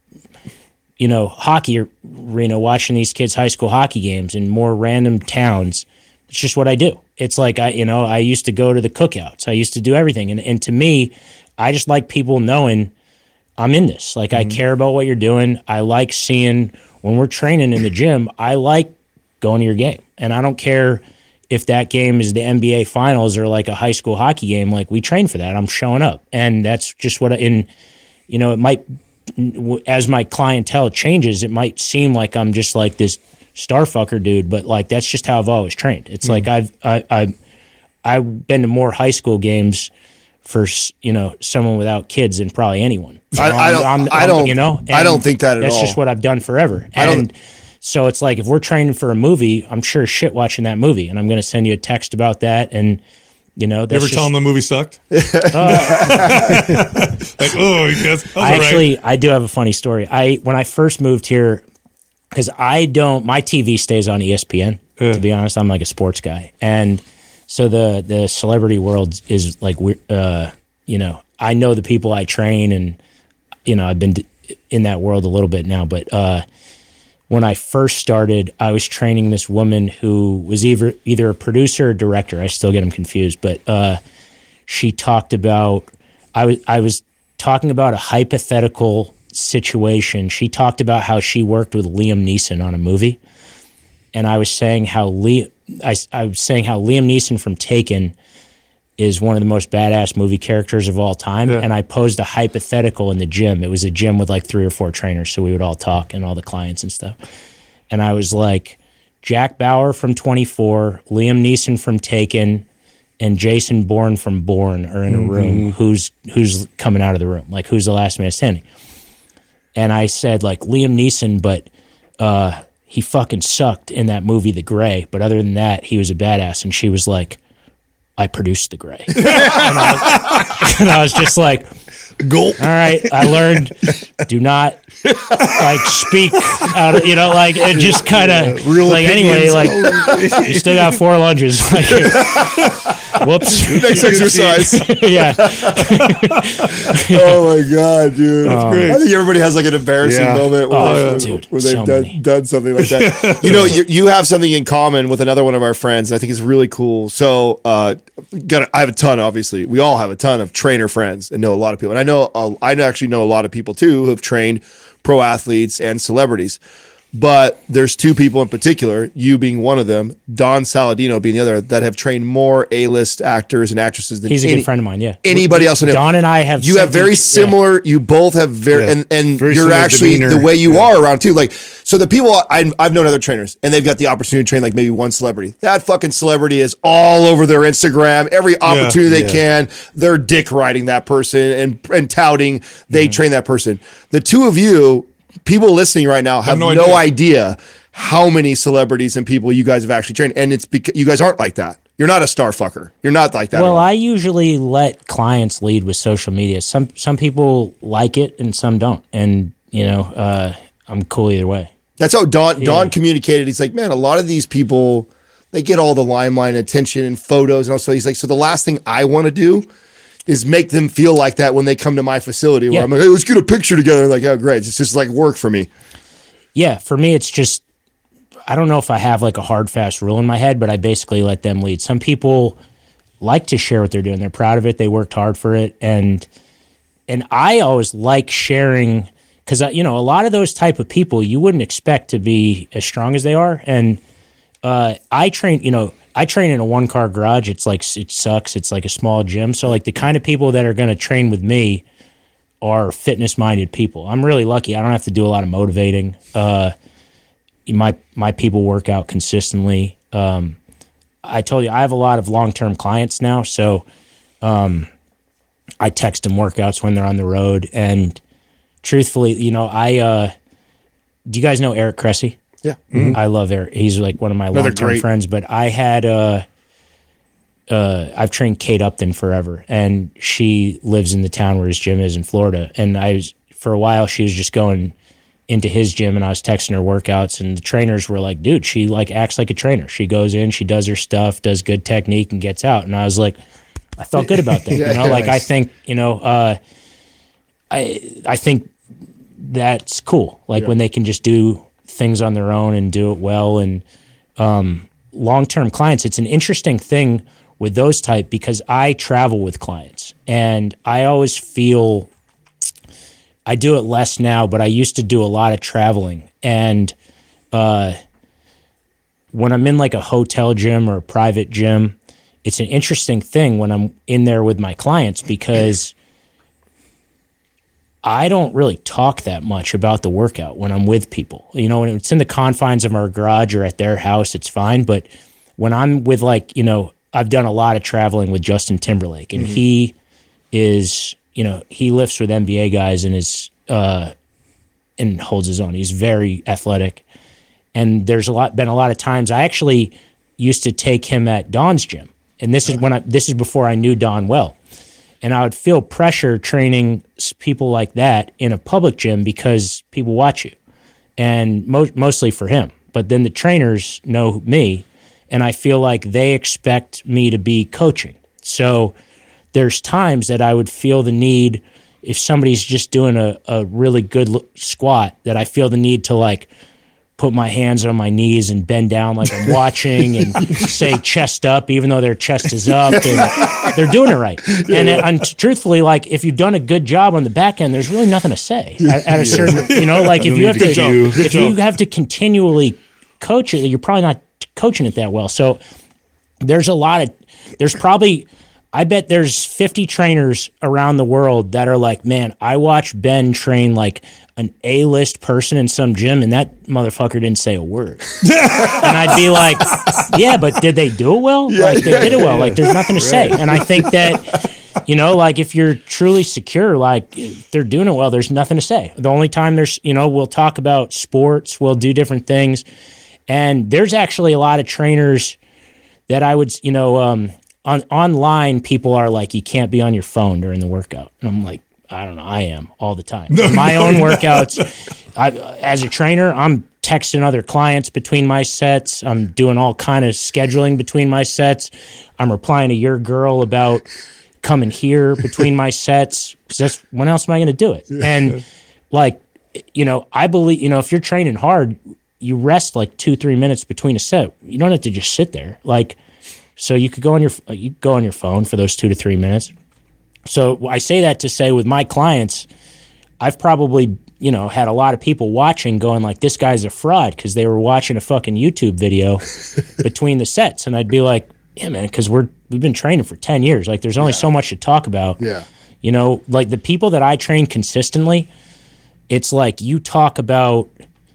hockey arena watching these kids' high school hockey games in more random towns. It's just what I do. It's like I used to go to the cookouts. I used to do everything, and to me, I just like people knowing I'm in this. Like, I care about what you're doing. I like seeing when we're training in the gym, I like going to your game. And I don't care if that game is the NBA finals or like a high school hockey game. Like, we train for that. I'm showing up. And that's just it might, as my clientele changes, it might seem like I'm just like this star fucker dude, but like, that's just how I've always trained. It's like, I've been to more high school games for someone without kids than probably anyone. I don't think that at all. That's just what I've done forever. So it's like, if we're training for a movie, I'm sure shit watching that movie, and I'm going to send you a text about that. And you ever tell them the movie sucked? Like, yes. I do have a funny story. When I first moved here, because my TV stays on ESPN. To be honest, I'm like a sports guy, and so the celebrity world is like, I know the people I train, and I've been in that world a little bit now. But when I first started, I was training this woman who was either a producer or director. I still get them confused, but she talked about. I was talking about a hypothetical situation. She talked about how she worked with Liam Neeson on a movie, and I was saying how I was saying how Liam Neeson from Taken is one of the most badass movie characters of all time. Yeah. And I posed a hypothetical in the gym. It was a gym with like 3 or 4 trainers, so we would all talk and all the clients and stuff. And I was like, Jack Bauer from 24, Liam Neeson from Taken, and Jason Bourne from Bourne are in a room. Who's coming out of the room? Like, who's the last man standing? And I said, like, Liam Neeson, but he fucking sucked in that movie, The Gray. But other than that, he was a badass. And she was like, I produced The Gray. and I was just like, gulp. All right, I learned, do not like speak out of, like, it just kind of like, anyway, like, you still got 4 lunges. Like, whoops. Next exercise. Yeah. Oh my God, dude. That's great. I think everybody has like an embarrassing moment where they've done something like that. You have something in common with another one of our friends. I think it's really cool. So I have a ton, obviously. We all have a ton of trainer friends and know a lot of people. And I actually know a lot of people too who have trained pro athletes and celebrities. But there's 2 people in particular, you being one of them, Don Saladino being the other, that have trained more A-list actors and actresses than he's a good friend of mine. Yeah, anybody else. Don and I have. You have very similar. Yeah. You both have very very you're actually demeanor. The way you are around too. Like, so the people I've known other trainers, and they've got the opportunity to train like maybe one celebrity. That fucking celebrity is all over their Instagram. Every opportunity they can, they're dick riding that person and touting they train that person. The 2 of you. People listening right now have no idea how many celebrities and people you guys have actually trained. And it's because you guys aren't like that. You're not a star fucker. You're not like that. Well, I usually let clients lead with social media. Some people like it and some don't. And, I'm cool either way. That's how Don communicated. He's like, man, a lot of these people, they get all the limelight and attention and photos. And also he's like, so the last thing I want to do is make them feel like that when they come to my facility where I'm like, hey, let's get a picture together. Like, oh, great. It's just like work for me. Yeah. For me, it's just, I don't know if I have like a hard, fast rule in my head, but I basically let them lead. Some people like to share what they're doing. They're proud of it. They worked hard for it. And I always like sharing because, a lot of those type of people you wouldn't expect to be as strong as they are. And I train in a 1-car garage. It's like, it sucks. It's like a small gym. So like the kind of people that are going to train with me are fitness minded people. I'm really lucky. I don't have to do a lot of motivating. My people work out consistently. I told you I have a lot of long-term clients now. So, I text them workouts when they're on the road. And truthfully, do you guys know Eric Cressy? Yeah. Mm-hmm. I love Eric. He's like one of my long-term friends, but I had, I've trained Kate Upton forever, and she lives in the town where his gym is in Florida. And for a while, she was just going into his gym, and I was texting her workouts, and the trainers were like, dude, she like acts like a trainer. She goes in, she does her stuff, does good technique, and gets out. And I was like, I felt good about that. I think, I think that's cool. Like when they can just do things on their own and do it well. And long-term clients, it's an interesting thing with those type, because I travel with clients, and I always feel, I do it less now, but I used to do a lot of traveling. And when I'm in like a hotel gym or a private gym, it's an interesting thing when I'm in there with my clients, because I don't really talk that much about the workout when I'm with people. When it's in the confines of our garage or at their house, it's fine. But when I'm with I've done a lot of traveling with Justin Timberlake, and he is, he lifts with NBA guys and is and holds his own. He's very athletic. And there's been a lot of times I actually used to take him at Don's gym. And this is before I knew Don well. And I would feel pressure training people like that in a public gym because people watch you, and mostly for him. But then the trainers know me, and I feel like they expect me to be coaching. So there's times that I would feel the need, if somebody's just doing a really good squat, that I feel the need to like put my hands on my knees and bend down like I'm watching and say chest up, even though their chest is up, and they're doing it right. And truthfully, like if you've done a good job on the back end, there's really nothing to say at a certain, like if you have to continually coach it, you're probably not coaching it that well. So I bet there's 50 trainers around the world that are like, man, I watched Ben train like an A-list person in some gym, and that motherfucker didn't say a word. And I'd be like, yeah, but did they do it well? They did it well. Like, there's nothing to say. And I think that, like if you're truly secure, like if they're doing it well, there's nothing to say. The only time there's, we'll talk about sports, we'll do different things. And there's actually a lot of trainers that I would, online, people are like, you can't be on your phone during the workout. And I'm like, I don't know. I am all the time. My own workouts, as a trainer, I'm texting other clients between my sets. I'm doing all kind of scheduling between my sets. I'm replying to your girl about coming here between my sets. Because when else am I going to do it? And like, I believe, if you're training hard, you rest like 2-3 minutes between a set. You don't have to just sit there. Like, so you could go on your phone for those 2 to 3 minutes. So I say that to say with my clients, I've probably, had a lot of people watching going like, this guy's a fraud, because they were watching a fucking YouTube video between the sets. And I'd be like, yeah, man, because we've been training for 10 years. Like there's only so much to talk about. Yeah. Like the people that I train consistently, it's like you talk about,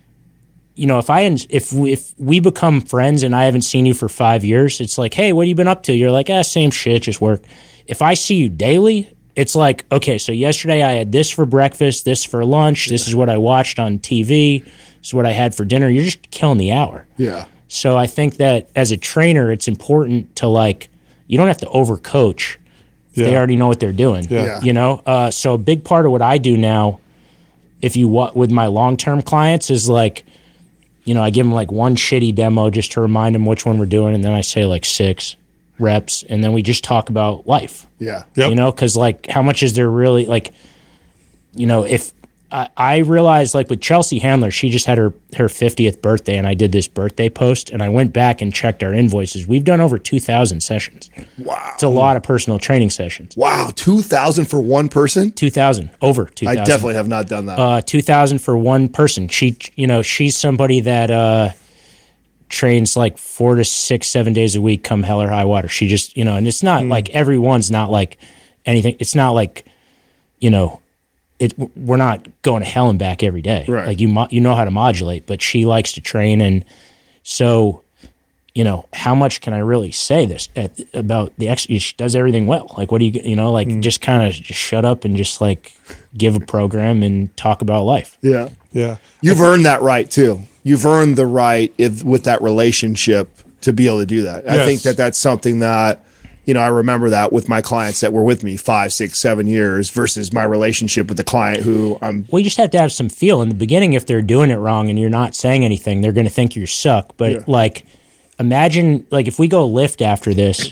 if we become friends and I haven't seen you for 5 years, it's like, hey, what have you been up to? You're like, same shit, just work. If I see you daily, it's like, okay, so yesterday I had this for breakfast, this for lunch, this is what I watched on TV, this is what I had for dinner. You're just killing the hour. Yeah. So I think that as a trainer, it's important to like, you don't have to overcoach. Yeah. They already know what they're doing. Yeah. So a big part of what I do now, with my long-term clients is like, I give them like one shitty demo just to remind them which one we're doing. And then I say like 6 reps, and then we just talk about life. Yeah. Yep. Because like how much is there really, like, if I realized like with Chelsea Handler, she just had her 50th birthday, and I did this birthday post, and I went back and checked our invoices. We've done over 2,000 sessions. Wow. It's a lot of personal training sessions. Wow. 2,000 for one person? 2,000, over 2,000. I definitely have not done that. 2,000 for one person. She's somebody that trains like 4 to 6, 7 days a week, come hell or high water. She just, and it's not like everyone's not like anything. It's not like, we're not going to hell and back every day. Right. Like you know how to modulate, but she likes to train. And so, how much can I really say about the she does everything well. Like, what do you, just kind of just shut up and just like give a program and talk about life. Yeah. Yeah. You've earned that right too. You've earned the right with that relationship to be able to do that. I think that's something that, I remember that with my clients that were with me 5, 6, 7 years versus my relationship with the client who Well, you just have to have some feel in the beginning. If they're doing it wrong and you're not saying anything, they're going to think you suck. But imagine if we go lift after this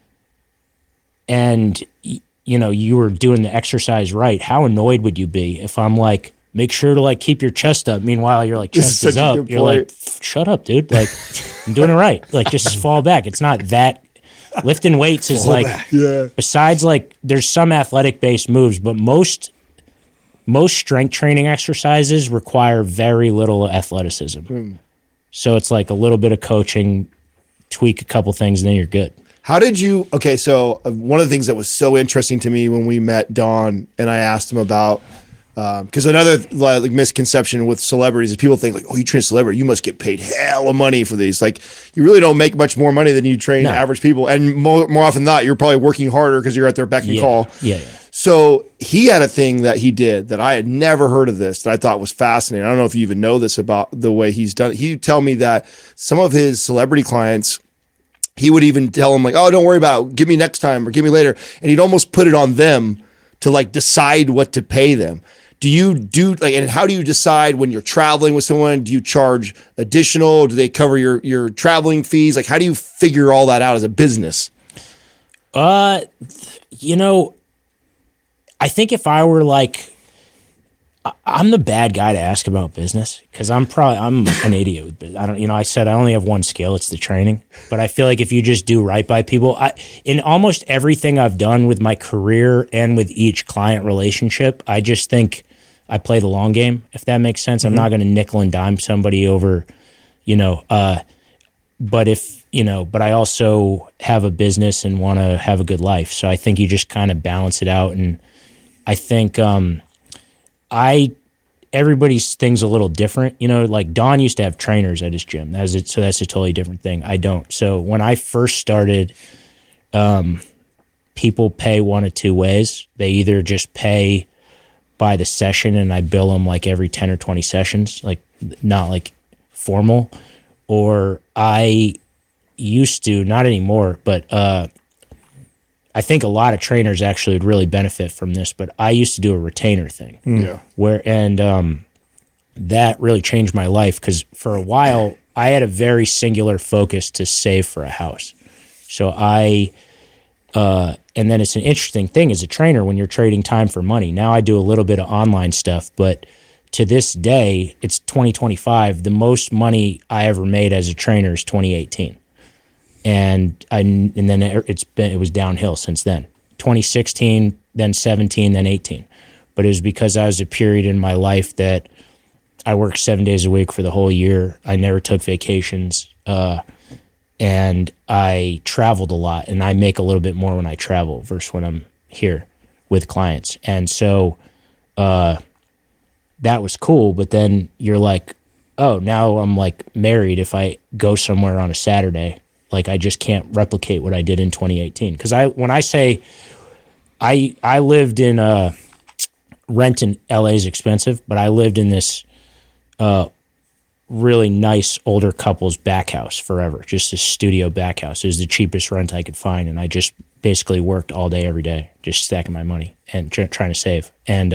and, you were doing the exercise right, how annoyed would you be if I'm like, make sure to keep your chest up. Meanwhile, you're like, chest is up. You're like, shut up, dude. Like, I'm doing it right. Like, just fall back. It's not that. Lifting weights is besides there's some athletic based moves, but most strength training exercises require very little athleticism. So it's like a little bit of coaching, tweak a couple things, and then you're good. How did you, so one of the things that was so interesting to me when we met Don and I asked him about, because another misconception with celebrities is people think you train a celebrity, you must get paid hella money for these. Like, you really don't make much more money than you train average people. And more often than not, you're probably working harder because you're at their beck and call. Yeah. So he had a thing that he did that I had never heard of this that I thought was fascinating. I don't know if you even know this about the way he's done it. He'd tell me that some of his celebrity clients, he would even tell them oh, don't worry about it. Give me next time or give me later. And he'd almost put it on them to decide what to pay them. Do you do and how do you decide when you're traveling with someone? Do you charge additional? Do they cover your traveling fees? How do you figure all that out as a business? I think if I were I'm the bad guy to ask about business because I'm an idiot. I don't, I said I only have one skill. It's the training. But I feel like if you just do right by people, in almost everything I've done with my career and with each client relationship, I just think I play the long game, if that makes sense. I'm not going to nickel and dime somebody over, but but I also have a business and want to have a good life. So I think you just kind of balance it out. And I think, everybody's thing's a little different, Don used to have trainers at his gym. So that's a totally different thing. I don't. So when I first started, people pay one of two ways. They either just pay by the session and I bill them every 10 or 20 sessions, not formal, or I used to, not anymore, but, I think a lot of trainers actually would really benefit from this, but I used to do a retainer thing. Yeah. That really changed my life because for a while I had a very singular focus to save for a house. So and then it's an interesting thing as a trainer when you're trading time for money. Now I do a little bit of online stuff, but to this day, it's 2025. The most money I ever made as a trainer is 2018. And then it was downhill since then. 2016, then 17, then 18. But it was because I was a period in my life that I worked 7 days a week for the whole year. I never took vacations, and I traveled a lot. And I make a little bit more when I travel versus when I'm here with clients. And so that was cool. But then you're like, oh, now I'm married. If I go somewhere on a Saturday, I just can't replicate what I did in 2018. Because when I say I lived in rent in LA is expensive, but I lived in this really nice older couple's back house forever, just a studio back house. It was the cheapest rent I could find, and I just basically worked all day, every day, just stacking my money and trying to save. And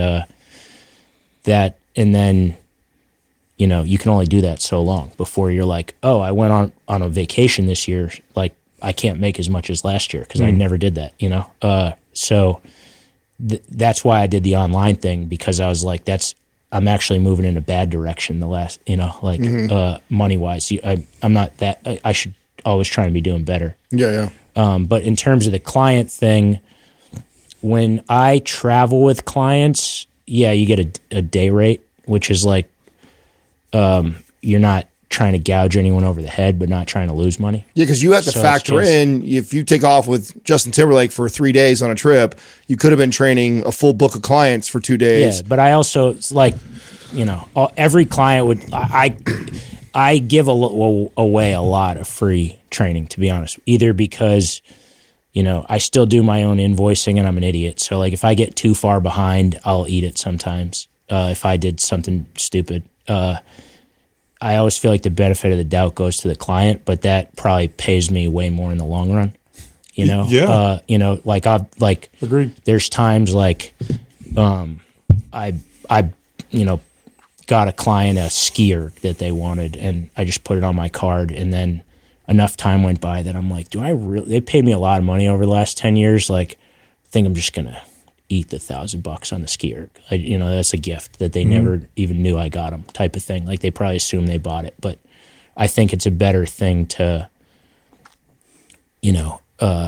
then you can only do that so long before you're like, oh, I went on a vacation this year. I can't make as much as last year because I never did that, So that's why I did the online thing, because I was like, I'm actually moving in a bad direction the last, money wise. I'm not that, I should always try to be doing better. Yeah. But in terms of the client thing, when I travel with clients, you get a day rate, which is you're not trying to gouge anyone over the head, but not trying to lose money. Yeah, because you have to factor in, if you take off with Justin Timberlake for 3 days on a trip, you could have been training a full book of clients for 2 days. Yeah, but I also, it's like, you know, every client would, I give away a lot of free training, to be honest, either because, you know, I still do my own invoicing and I'm an idiot. So like if I get too far behind, I'll eat it sometimes. If I did something stupid, I always feel like the benefit of the doubt goes to the client, but that probably pays me way more in the long run. You know, yeah. You know, like agreed. There's times like, I you know, got a client a skier that they wanted, and I just put it on my card, and then enough time went by that I'm like, do I really? They paid me a lot of money over the last 10 years. Like, I think I'm just gonna eat the $1,000 on the skier. You know, that's a gift that they never even knew I got them, type of thing. Like they probably assumed they bought it, but I think it's a better thing to, you know,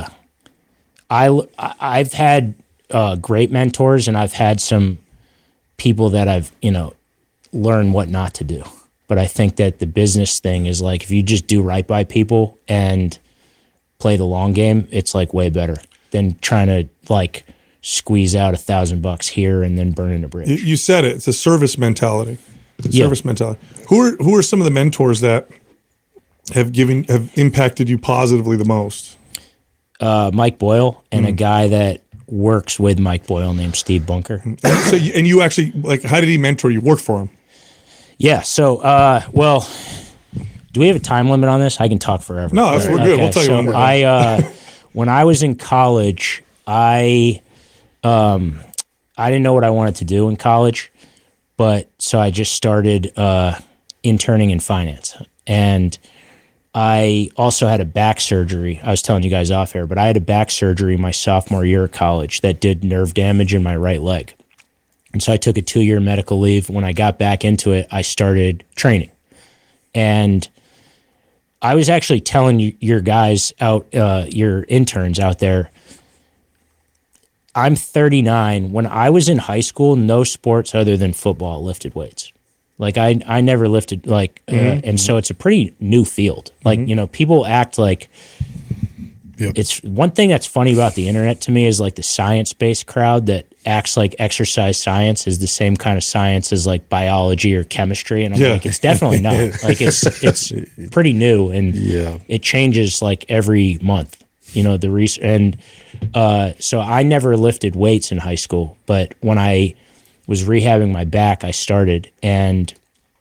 I've had great mentors, and I've had some people that I've, you know, learned what not to do. But I think that the business thing is like, if you just do right by people and play the long game, it's like way better than trying to like squeeze out $1,000 here and then burning a bridge. You said it. It's a service mentality. Service mentality. Who are some of the mentors that have impacted you positively the most? Mike Boyle and a guy that works with Mike Boyle named Steve Bunker. So you actually, like, how did he mentor you? Work for him? Yeah. So, well, do we have a time limit on this? I can talk forever. No, we're good. We'll tell you when we're done. When I was in college, I didn't know what I wanted to do in college, but so I just started interning in finance. And I also had a back surgery. I was telling you guys off air, but I had a back surgery my sophomore year of college that did nerve damage in my right leg. And so I took a 2-year medical leave. When I got back into it, I started training. And I was actually telling your guys out, your interns out there, I'm 39. When I was in high school, no sports other than football lifted weights. Like I never lifted like, and so it's a pretty new field. Like, you know, people act like it's one thing that's funny about the internet to me is like the science-based crowd that acts like exercise science is the same kind of science as like biology or chemistry. And I'm like, it's definitely not. Like it's pretty new, and it changes like every month, you know, the research. And so I never lifted weights in high school, but when I was rehabbing my back, I started, and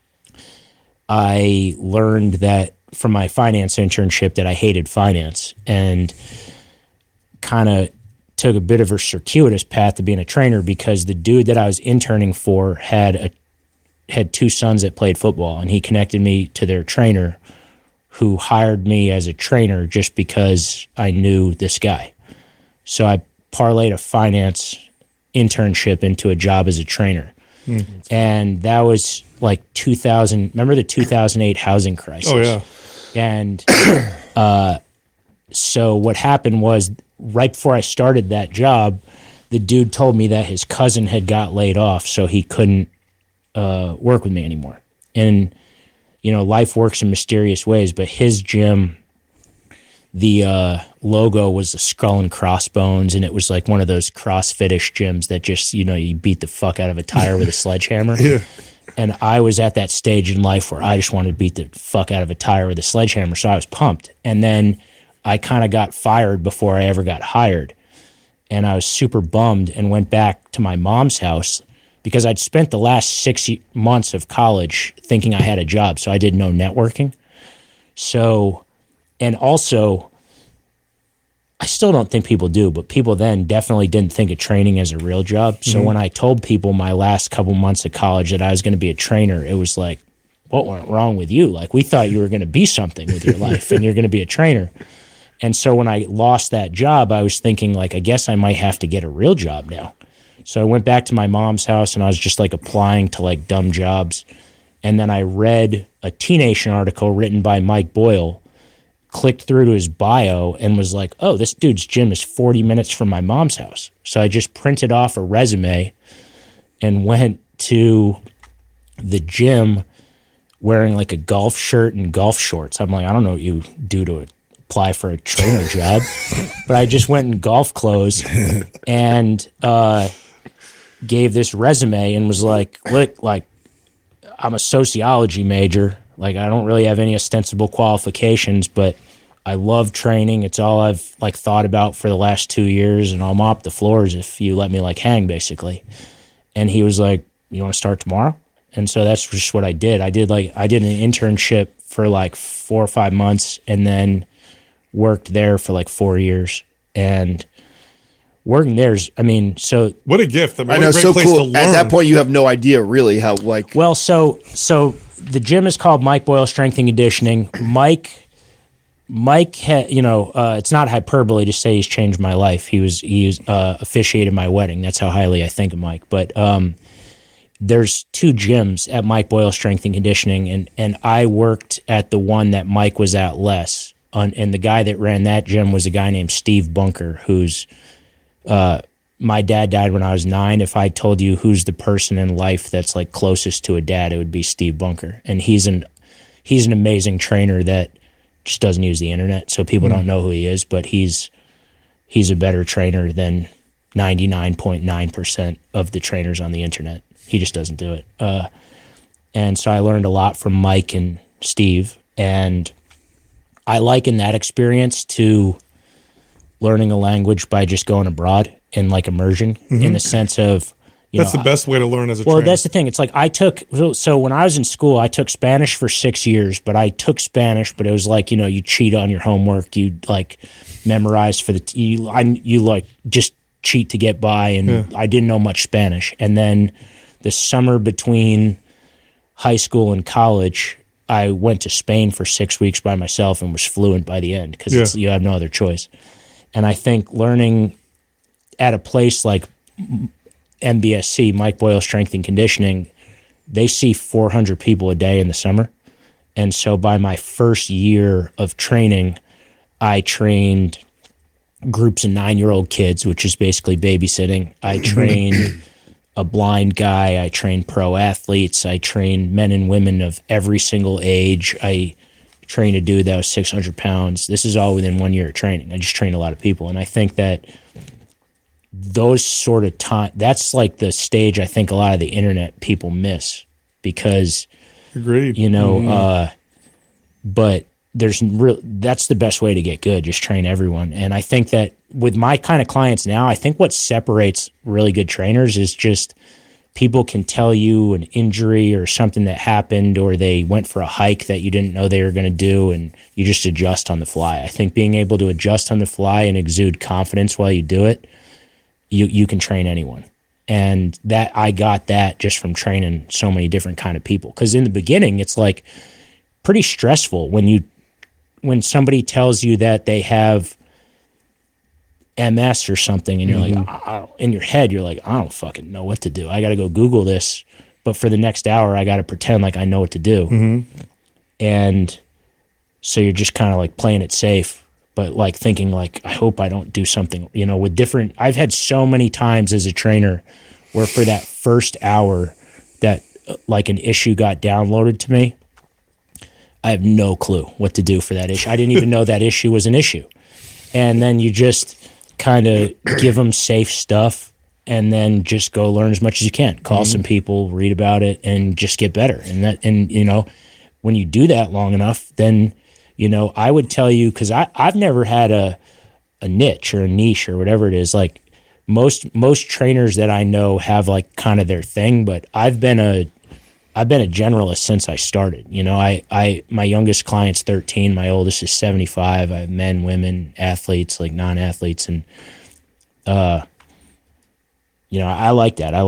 I learned that from my finance internship that I hated finance, and kind of took a bit of a circuitous path to being a trainer because the dude that I was interning for had 2 sons that played football, and he connected me to their trainer who hired me as a trainer just because I knew this guy. So I parlayed a finance internship into a job as a trainer. And that was like 2000. Remember the 2008 housing crisis? Oh, yeah. And so what happened was right before I started that job, the dude told me that his cousin had got laid off, so he couldn't work with me anymore. And, you know, life works in mysterious ways, but his gym, the logo was the skull and crossbones, and it was like one of those CrossFit-ish gyms that just, you know, you beat the fuck out of a tire with a sledgehammer. Yeah. And I was at that stage in life where I just wanted to beat the fuck out of a tire with a sledgehammer, so I was pumped. And then I kind of got fired before I ever got hired. And I was super bummed and went back to my mom's house because I'd spent the last 6 months of college thinking I had a job, so I did no networking. So, and also, I still don't think people do, but people then definitely didn't think of training as a real job. So when I told people my last couple months of college that I was going to be a trainer, it was like, what went wrong with you? Like, we thought you were going to be something with your life and you're going to be a trainer. And so when I lost that job, I was thinking, like, I guess I might have to get a real job now. So I went back to my mom's house and I was just like applying to like dumb jobs. And then I read a T-Nation article written by Mike Boyle, clicked through to his bio and was like, oh, this dude's gym is 40 minutes from my mom's house. So I just printed off a resume and went to the gym wearing like a golf shirt and golf shorts. I'm like, I don't know what you do to apply for a trainer job, but I just went in golf clothes and gave this resume and was like, look, like I'm a sociology major. Like I don't really have any ostensible qualifications, but I love training. It's all I've like thought about for the last 2 years, and I'll mop the floors if you let me like hang, basically. And he was like, you want to start tomorrow? And so that's just what I did. I did an internship for like 4 or 5 months and then worked there for like 4 years. And working there's, I mean, so what a gift. I mean, I know, so cool. At that point, you have no idea really how like. Well, so the gym is called Mike Boyle Strength and Conditioning. Mike it's not hyperbole to say he's changed my life. He officiated my wedding. That's how highly I think of Mike. But there's 2 gyms at Mike Boyle Strength and Conditioning, and I worked at the one that Mike was at less. And the guy that ran that gym was a guy named Steve Bunker, who's my dad died when I was 9. If I told you who's the person in life that's like closest to a dad, it would be Steve Bunker. And he's an amazing trainer that just doesn't use the internet, so people don't know who he is, but he's a better trainer than 99.9% of the trainers on the internet. He just doesn't do it. And so I learned a lot from Mike and Steve, and I liken that experience to learning a language by just going abroad and like immersion in the sense of, that's the best way to learn as a trainer. Well, that's the thing. It's like so when I was in school, I took Spanish for 6 years, but I took Spanish, but it was like, you cheat on your homework. You like memorize you like just cheat to get by. And I didn't know much Spanish. And then the summer between high school and college, I went to Spain for 6 weeks by myself and was fluent by the end because you have no other choice. And I think learning at a place like MBSC, Mike Boyle Strength and Conditioning, they see 400 people a day in the summer. And so by my first year of training, I trained groups of 9-year-old kids, which is basically babysitting. I trained a blind guy. I trained pro athletes. I trained men and women of every single age. I trained a dude that was 600 pounds. This is all within 1 year of training. I just trained a lot of people. And I think that those sort of time, that's like the stage I think a lot of the internet people miss because, agreed. But that's the best way to get good. Just train everyone. And I think that with my kind of clients now, I think what separates really good trainers is just people can tell you an injury or something that happened, or they went for a hike that you didn't know they were going to do, and you just adjust on the fly. I think being able to adjust on the fly and exude confidence while you do it, you can train anyone. And that I got that just from training so many different kind of people. Because in the beginning, it's like pretty stressful when somebody tells you that they have MS or something, and you're like, in your head, you're like, I don't fucking know what to do. I got to go Google this. But for the next hour, I got to pretend like I know what to do. And so you're just kind of like playing it safe, but like thinking like, I hope I don't do something, with different. I've had so many times as a trainer where for that first hour that like an issue got downloaded to me, I have no clue what to do for that issue. I didn't even know that issue was an issue. And then you just kind of give them safe stuff and then just go learn as much as you can. Call some people, read about it, and just get better. And when you do that long enough, then, I would tell you, because I've never had a niche or a niche or whatever it is. Like most trainers that I know have like kind of their thing, but I've been a generalist since I started. My youngest client's 13, my oldest is 75. I have men, women, athletes, like non-athletes, and I like that.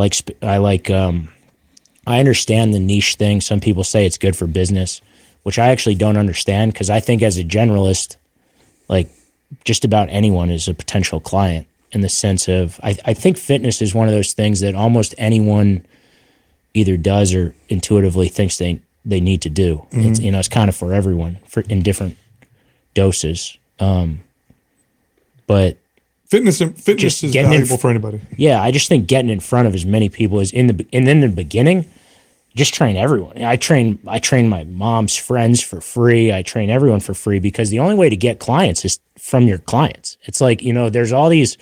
I understand the niche thing. Some people say it's good for business, which I actually don't understand, because I think as a generalist, like just about anyone is a potential client, in the sense of I think fitness is one of those things that almost anyone either does or intuitively thinks they need to do. It's kind of for everyone, in different doses. But fitness is valuable for anybody. Yeah, I just think getting in front of as many people as in the beginning, just train everyone. I train my mom's friends for free. I train everyone for free because the only way to get clients is from your clients. It's like, there's all these,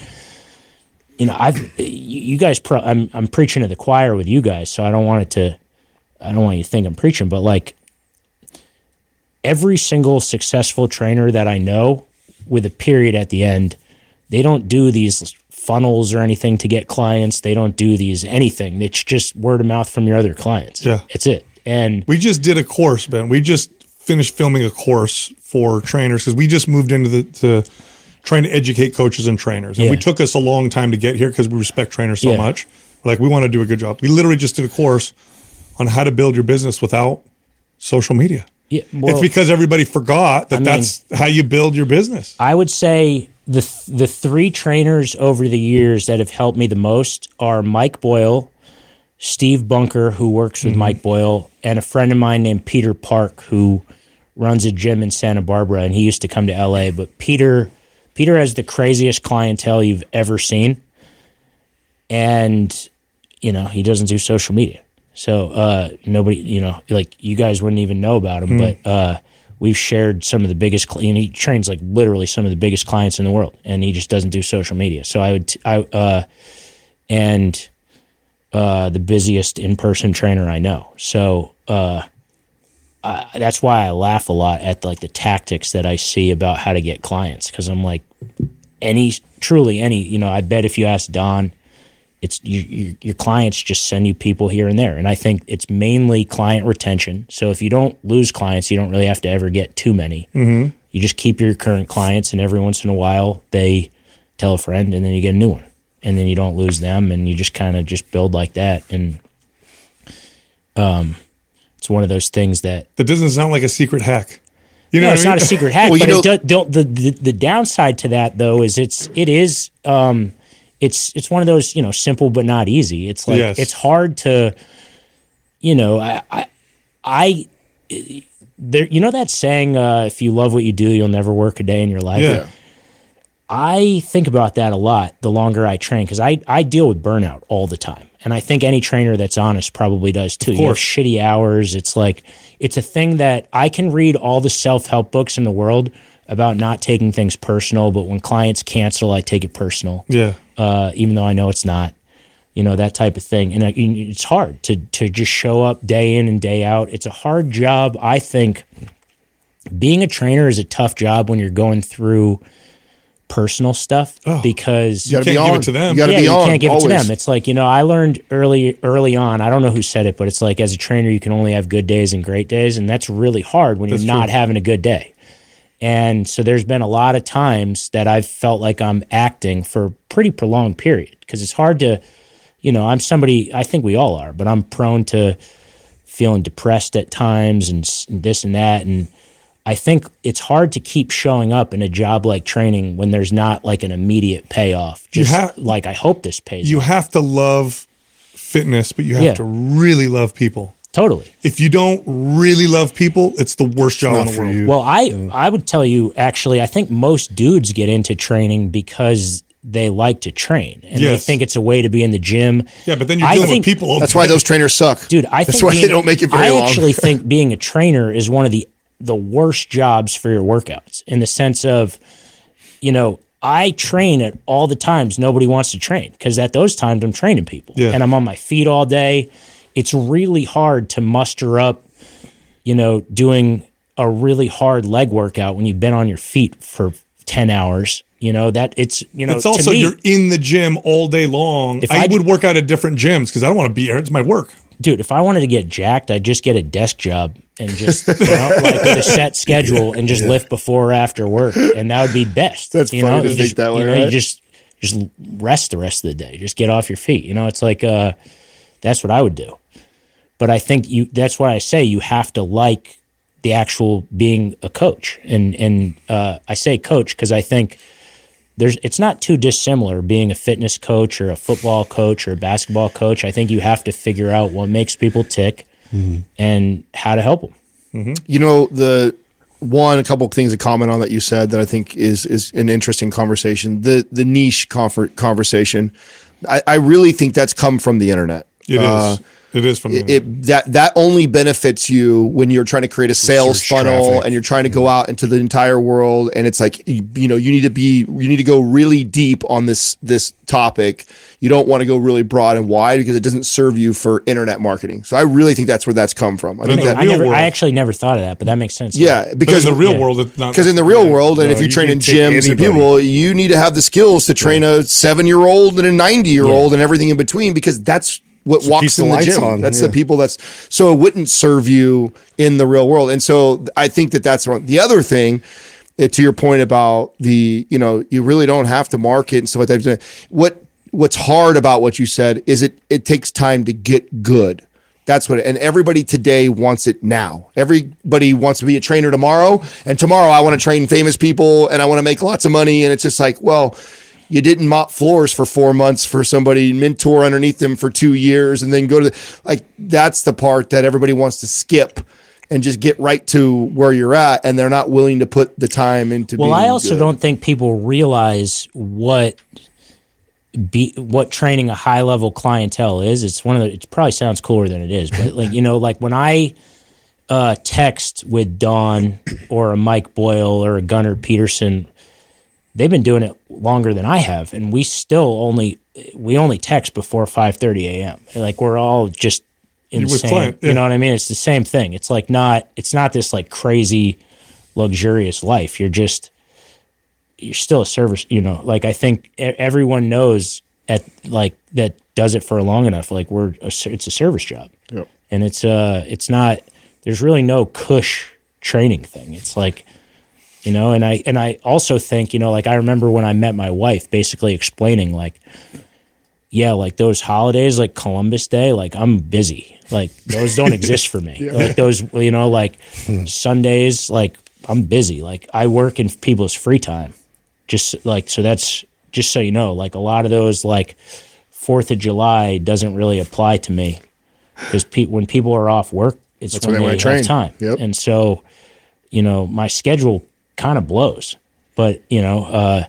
you guys, I'm preaching to the choir with you guys. So I don't want you to think I'm preaching, but like every single successful trainer that I know with a period at the end, they don't do these funnels or anything to get clients. They don't do these anything. It's just word of mouth from your other clients. Yeah. It's it. And we just did a course, Ben. We just finished filming a course for trainers because we just moved into trying to educate coaches and trainers. And we took us a long time to get here because we respect trainers so much. Like, we want to do a good job. We literally just did a course on how to build your business without social media. Yeah, well, it's because everybody forgot that's how you build your business. I would say the three trainers over the years that have helped me the most are Mike Boyle, Steve Bunker, who works with Mike Boyle, and a friend of mine named Peter Park, who runs a gym in Santa Barbara, and he used to come to LA. But Peter has the craziest clientele you've ever seen. And, he doesn't do social media. So nobody, like you guys wouldn't even know about him, but we've shared some of the biggest, and he trains like literally some of the biggest clients in the world, and he just doesn't do social media. So the busiest in-person trainer I know. So that's why I laugh a lot at like the tactics that I see about how to get clients. Cause I'm like, I bet if you ask Don, it's your clients just send you people here and there. And I think it's mainly client retention. So if you don't lose clients, you don't really have to ever get too many. Mm-hmm. You just keep your current clients, and every once in a while they tell a friend, and then you get a new one, and then you don't lose them, and you just kind of just build like that. And it's one of those things that doesn't sound like a secret hack. It's not a secret hack. Well, but the downside to that though is it's one of those, simple but not easy. It's like it's hard to, that saying, if you love what you do, you'll never work a day in your life. Yeah. I think about that a lot the longer I train, because I deal with burnout all the time. And I think any trainer that's honest probably does too. You have shitty hours. It's like, it's a thing that I can read all the self-help books in the world about not taking things personal, but when clients cancel, I take it personal. Yeah. Even though I know it's not, that type of thing. And it's hard to just show up day in and day out. It's a hard job. I think being a trainer is a tough job when you're going through personal stuff because you can't give it to them. You can't give it to them. It's like, I learned early on, I don't know who said it, but it's like, as a trainer, you can only have good days and great days. And that's really hard when you're not having a good day. And so there's been a lot of times that I've felt like I'm acting for a pretty prolonged period, because it's hard to, I'm somebody, I think we all are, but I'm prone to feeling depressed at times and this and that. And I think it's hard to keep showing up in a job like training when there's not like an immediate payoff. I hope this pays. You have to love fitness, but you have to really love people. Totally. If you don't really love people, it's the worst job in the world. Well, I would tell you, actually, I think most dudes get into training because they like to train and they think it's a way to be in the gym. Yeah, but then you're dealing with people. That's why those trainers suck. Dude, that's why they don't make it very long. I actually think being a trainer is one of the worst jobs for your workouts, in the sense of, I train at all the times nobody wants to train, because at those times I'm training people and I'm on my feet all day. It's really hard to muster up, doing a really hard leg workout when you've been on your feet for 10 hours. It's also, you're in the gym all day long. I would work out at different gyms because I don't want to be here. It's my work. Dude, if I wanted to get jacked, I'd just get a desk job and just with a set schedule and just lift before or after work. And that would be best. That's funny to think that way, right? You just rest the rest of the day. Just get off your feet. It's like, that's what I would do. But I think that's why I say you have to like the actual being a coach. And I say coach because I think it's not too dissimilar being a fitness coach or a football coach or a basketball coach. I think you have to figure out what makes people tick and how to help them. Mm-hmm. A couple of things to comment on that you said that I think is an interesting conversation. The niche conversation. I really think that's come from the internet. It is. It is from that only benefits you when you're trying to create a sales funnel traffic. And you're trying to go out into the entire world. And it's like, you need to go really deep on this topic. You don't want to go really broad and wide because it doesn't serve you for internet marketing. So I really think that's where that's come from. I actually never thought of that, but that makes sense. Yeah, because in the real world, in the real world, and if you train in gyms and people, you need to have the skills to train a 7-year-old and a 90-year-old and everything in between, because that's what walks in the gym. That's the people so it wouldn't serve you in the real world. And so I think that's wrong. The other thing, to your point about you really don't have to market and stuff like that. What's hard about what you said is it takes time to get good. That's and everybody today wants it now. Everybody wants to be a trainer tomorrow, and tomorrow I want to train famous people and I want to make lots of money. And it's just like, well, you didn't mop floors for 4 months for somebody, mentor underneath them for 2 years, and then go to that's the part that everybody wants to skip and just get right to where you're at. And they're not willing to put the time into. Well, I also don't think people realize what training a high level clientele is. It probably sounds cooler than it is, but when I text with Dawn or a Mike Boyle or a Gunnar Peterson, they've been doing it longer than I have, and we only text before 5:30 a.m. Like, we're all just insane. You know what I mean? It's the same thing. It's it's not this like crazy luxurious life. You're still a service, I think everyone knows that does it for long enough. Like, it's a service job. Yep. And it's not, there's really no cush training thing. It's like, and I also think, I remember when I met my wife basically explaining those holidays, like Columbus Day, I'm busy. Those don't exist for me. Yeah. Those, Sundays, I'm busy. I work in people's free time. So that's just so you know, a lot of those 4th of July doesn't really apply to me, because when people are off work, it's when they have time. Yep. And so, my schedule kind of blows, but I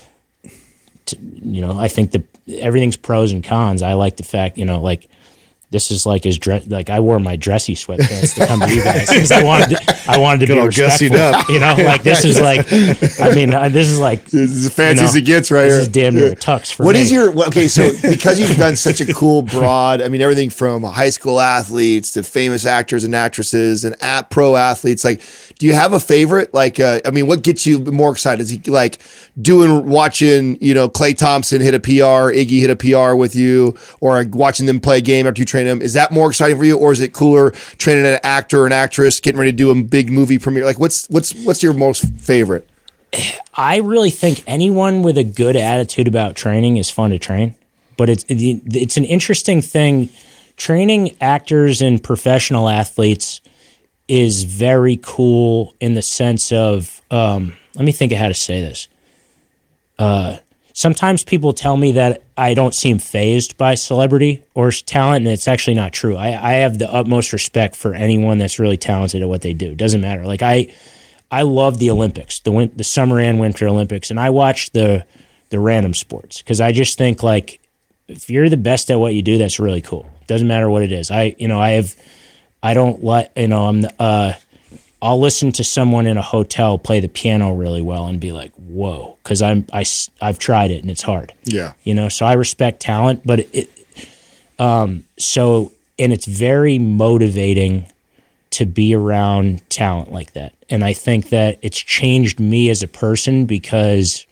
think everything's pros and cons. I like the fact, this is I wore my dressy sweatpants to come to you guys because I wanted to be respectful. Up. This is this is as fancy as it gets right here. This is damn near a tux for What me. is so because you've done such a cool broad, everything from high school athletes to famous actors and actresses and pro athletes, do you have a favorite? What gets you more excited? Is he watching, Klay Thompson hit a PR, Iggy hit a PR with you, or watching them play a game after you train them? Is that more exciting for you, or is it cooler training an actor or an actress getting ready to do a big movie premiere? What's your most favorite? I really think anyone with a good attitude about training is fun to train, but it's an interesting thing. Training actors and professional athletes is very cool in the sense of, let me think of how to say this. Sometimes people tell me that I don't seem fazed by celebrity or talent, and it's actually not true. I have the utmost respect for anyone that's really talented at what they do. It doesn't matter. I love the Olympics, the Summer and Winter Olympics, and I watch the random sports because I just think if you're the best at what you do, that's really cool. Doesn't matter what it is. I'll listen to someone in a hotel play the piano really well and be like, whoa, because I've tried it and it's hard. Yeah. So I respect talent, but and it's very motivating to be around talent like that. And I think that it's changed me as a person because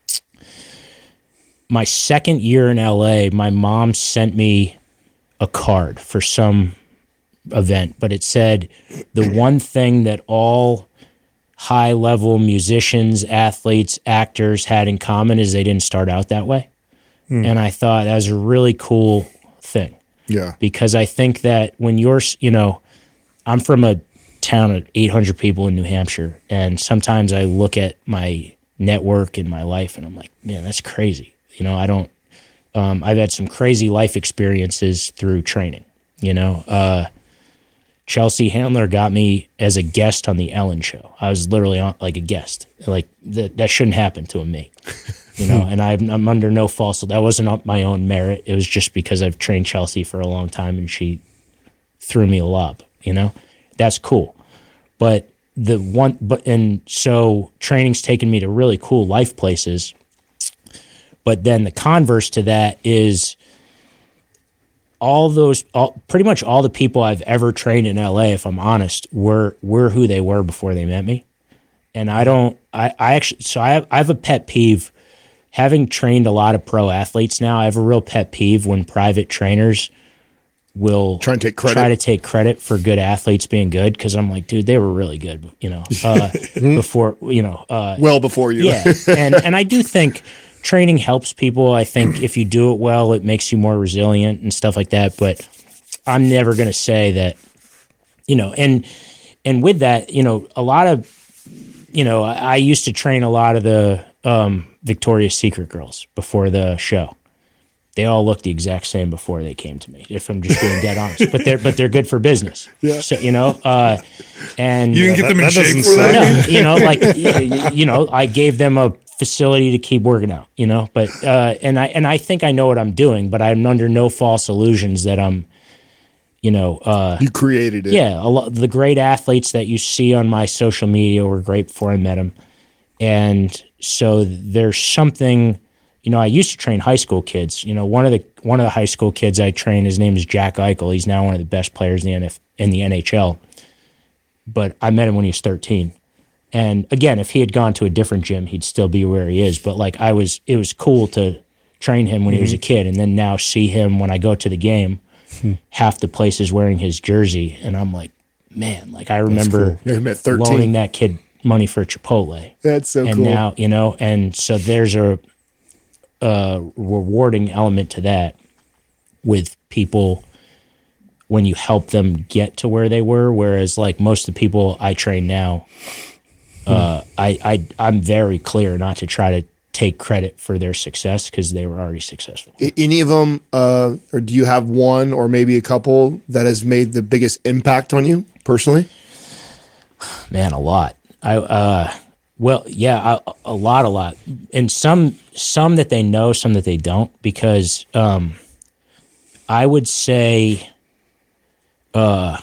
my second year in LA, my mom sent me a card for some event, but it said the one thing that all high-level musicians, athletes, actors had in common is they didn't start out that way. And I thought that was a really cool thing. Yeah. Because I think that when you're, I'm from a town of 800 people in New Hampshire, and sometimes I look at my network and my life and I'm like, man, that's crazy. I've had some crazy life experiences through training, Chelsea Handler got me as a guest on the Ellen Show. I was literally on a guest. That shouldn't happen to a mate, and I'm under no false. That wasn't on my own merit. It was just because I've trained Chelsea for a long time, and she threw me a lob, you know, that's cool. But so training's taken me to really cool life places. But then the converse to that is pretty much all the people I've ever trained in LA, if I'm honest, were who they were before they met me. And I have a pet peeve. Having trained a lot of pro athletes now, I have a real pet peeve when private trainers will try to take credit for good athletes being good, because I'm like, dude, they were really good, you know, before, you know, well before you. Yeah, and I do think training helps people. I think if you do it well, it makes you more resilient and stuff like that. But I'm never going to say that, you know, and with that, you know, a lot of, you know, I used to train a lot of the Victoria's Secret girls before the show. They all looked the exact same before they came to me, if I'm just being dead honest. But they're good for business. Yeah. So, you know, and you didn't get them in shape for that. No, you know, like, you know, I gave them a facility to keep working out, you know, but and I think I know what I'm doing, but I'm under no false illusions that I'm, you know, you created it. Yeah, the great athletes that you see on my social media were great before I met them, and so there's something, you know, I used to train high school kids. You know, one of the high school kids I trained, his name is Jack Eichel. He's now one of the best players in the NHL. But I met him when he was 13. And again, if he had gone to a different gym, he'd still be where he is. But like it was cool to train him when he was a kid, and then now see him when I go to the game. Half the place is wearing his jersey, and I'm like, man, like I remember loaning that kid money for Chipotle. That's so and cool. And now, you know, and so there's a rewarding element to that with people when you help them get to where they were. Whereas like most of the people I train now, I'm very clear not to try to take credit for their success because they were already successful. Any of them, or do you have one or maybe a couple that has made the biggest impact on you personally? Man, a lot. Well, yeah, a lot. And some that they know, some that they don't, because I would say I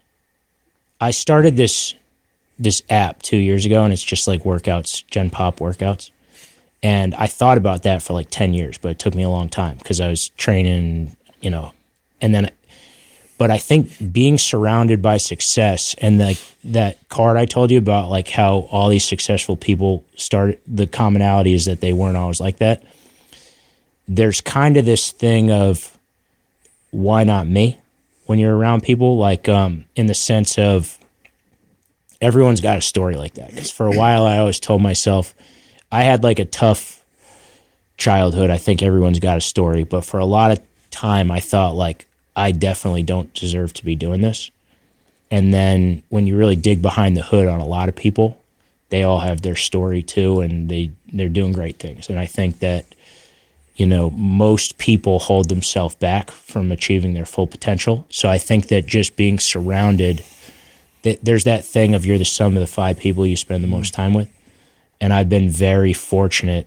started this app 2 years ago, and it's just like workouts, Gen Pop workouts. And I thought about that for like 10 years, but it took me a long time because I was training, you know, and then, but I think being surrounded by success and like that card I told you about, like how all these successful people started, the commonality is that they weren't always like that. There's kind of this thing of why not me when you're around people, like in the sense of everyone's got a story like that. Because for a while I always told myself, I had like a tough childhood. I think everyone's got a story, but for a lot of time I thought like, I definitely don't deserve to be doing this. And then when you really dig behind the hood on a lot of people, they all have their story too, and they're doing great things. And I think that, you know, most people hold themselves back from achieving their full potential. So I think that just being surrounded, there's that thing of you're the sum of the 5 people you spend the most time with. And I've been very fortunate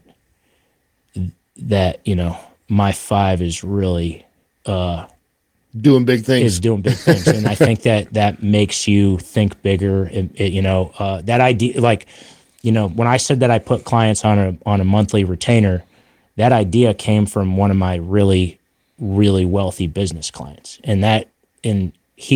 that, you know, my 5 is really doing big things. And I think that makes you think bigger. And you know, that idea, like, you know, when I said that I put clients on a monthly retainer, that idea came from one of my really, really wealthy business clients. And when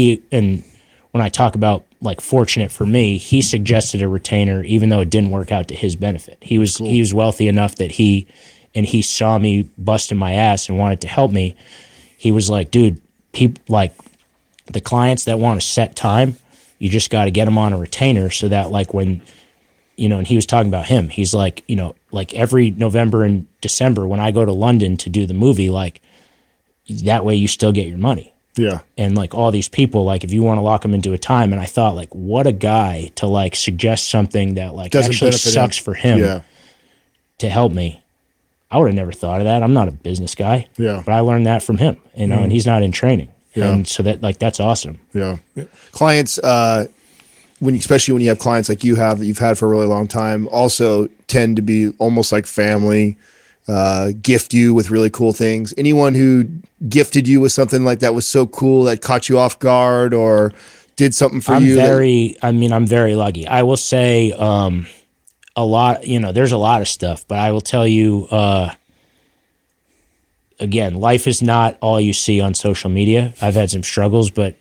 I talk about like fortunate for me, he suggested a retainer, even though it didn't work out to his benefit. He was wealthy enough that he saw me busting my ass and wanted to help me. He was like, dude, people like the clients that want to set time, you just got to get them on a retainer so that like when, you know, and he was talking about him, he's like, you know, like every November and December when I go to London to do the movie, like that way you still get your money. Yeah. And like all these people, like if you want to lock them into a time, and I thought like, what a guy to like suggest something that like actually sucks for him to help me. I would have never thought of that. I'm not a business guy. Yeah. But I learned that from him, you know, and he's not in training. Yeah. And so that's awesome. Yeah. Clients, especially when you have clients like you have that you've had for a really long time, also tend to be almost like family. gift you with really cool things? Anyone who gifted you with something like that was so cool that caught you off guard or did something for you? I'm very lucky. I will say a lot, there's a lot of stuff, but I will tell you, again, life is not all you see on social media. I've had some struggles, but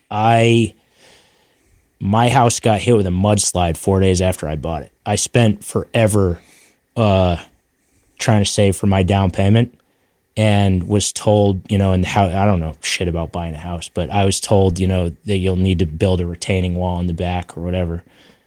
my house got hit with a mudslide 4 days after I bought it. I spent forever trying to save for my down payment and was told, and how, I don't know shit about buying a house, but I was told, that you'll need to build a retaining wall in the back or whatever.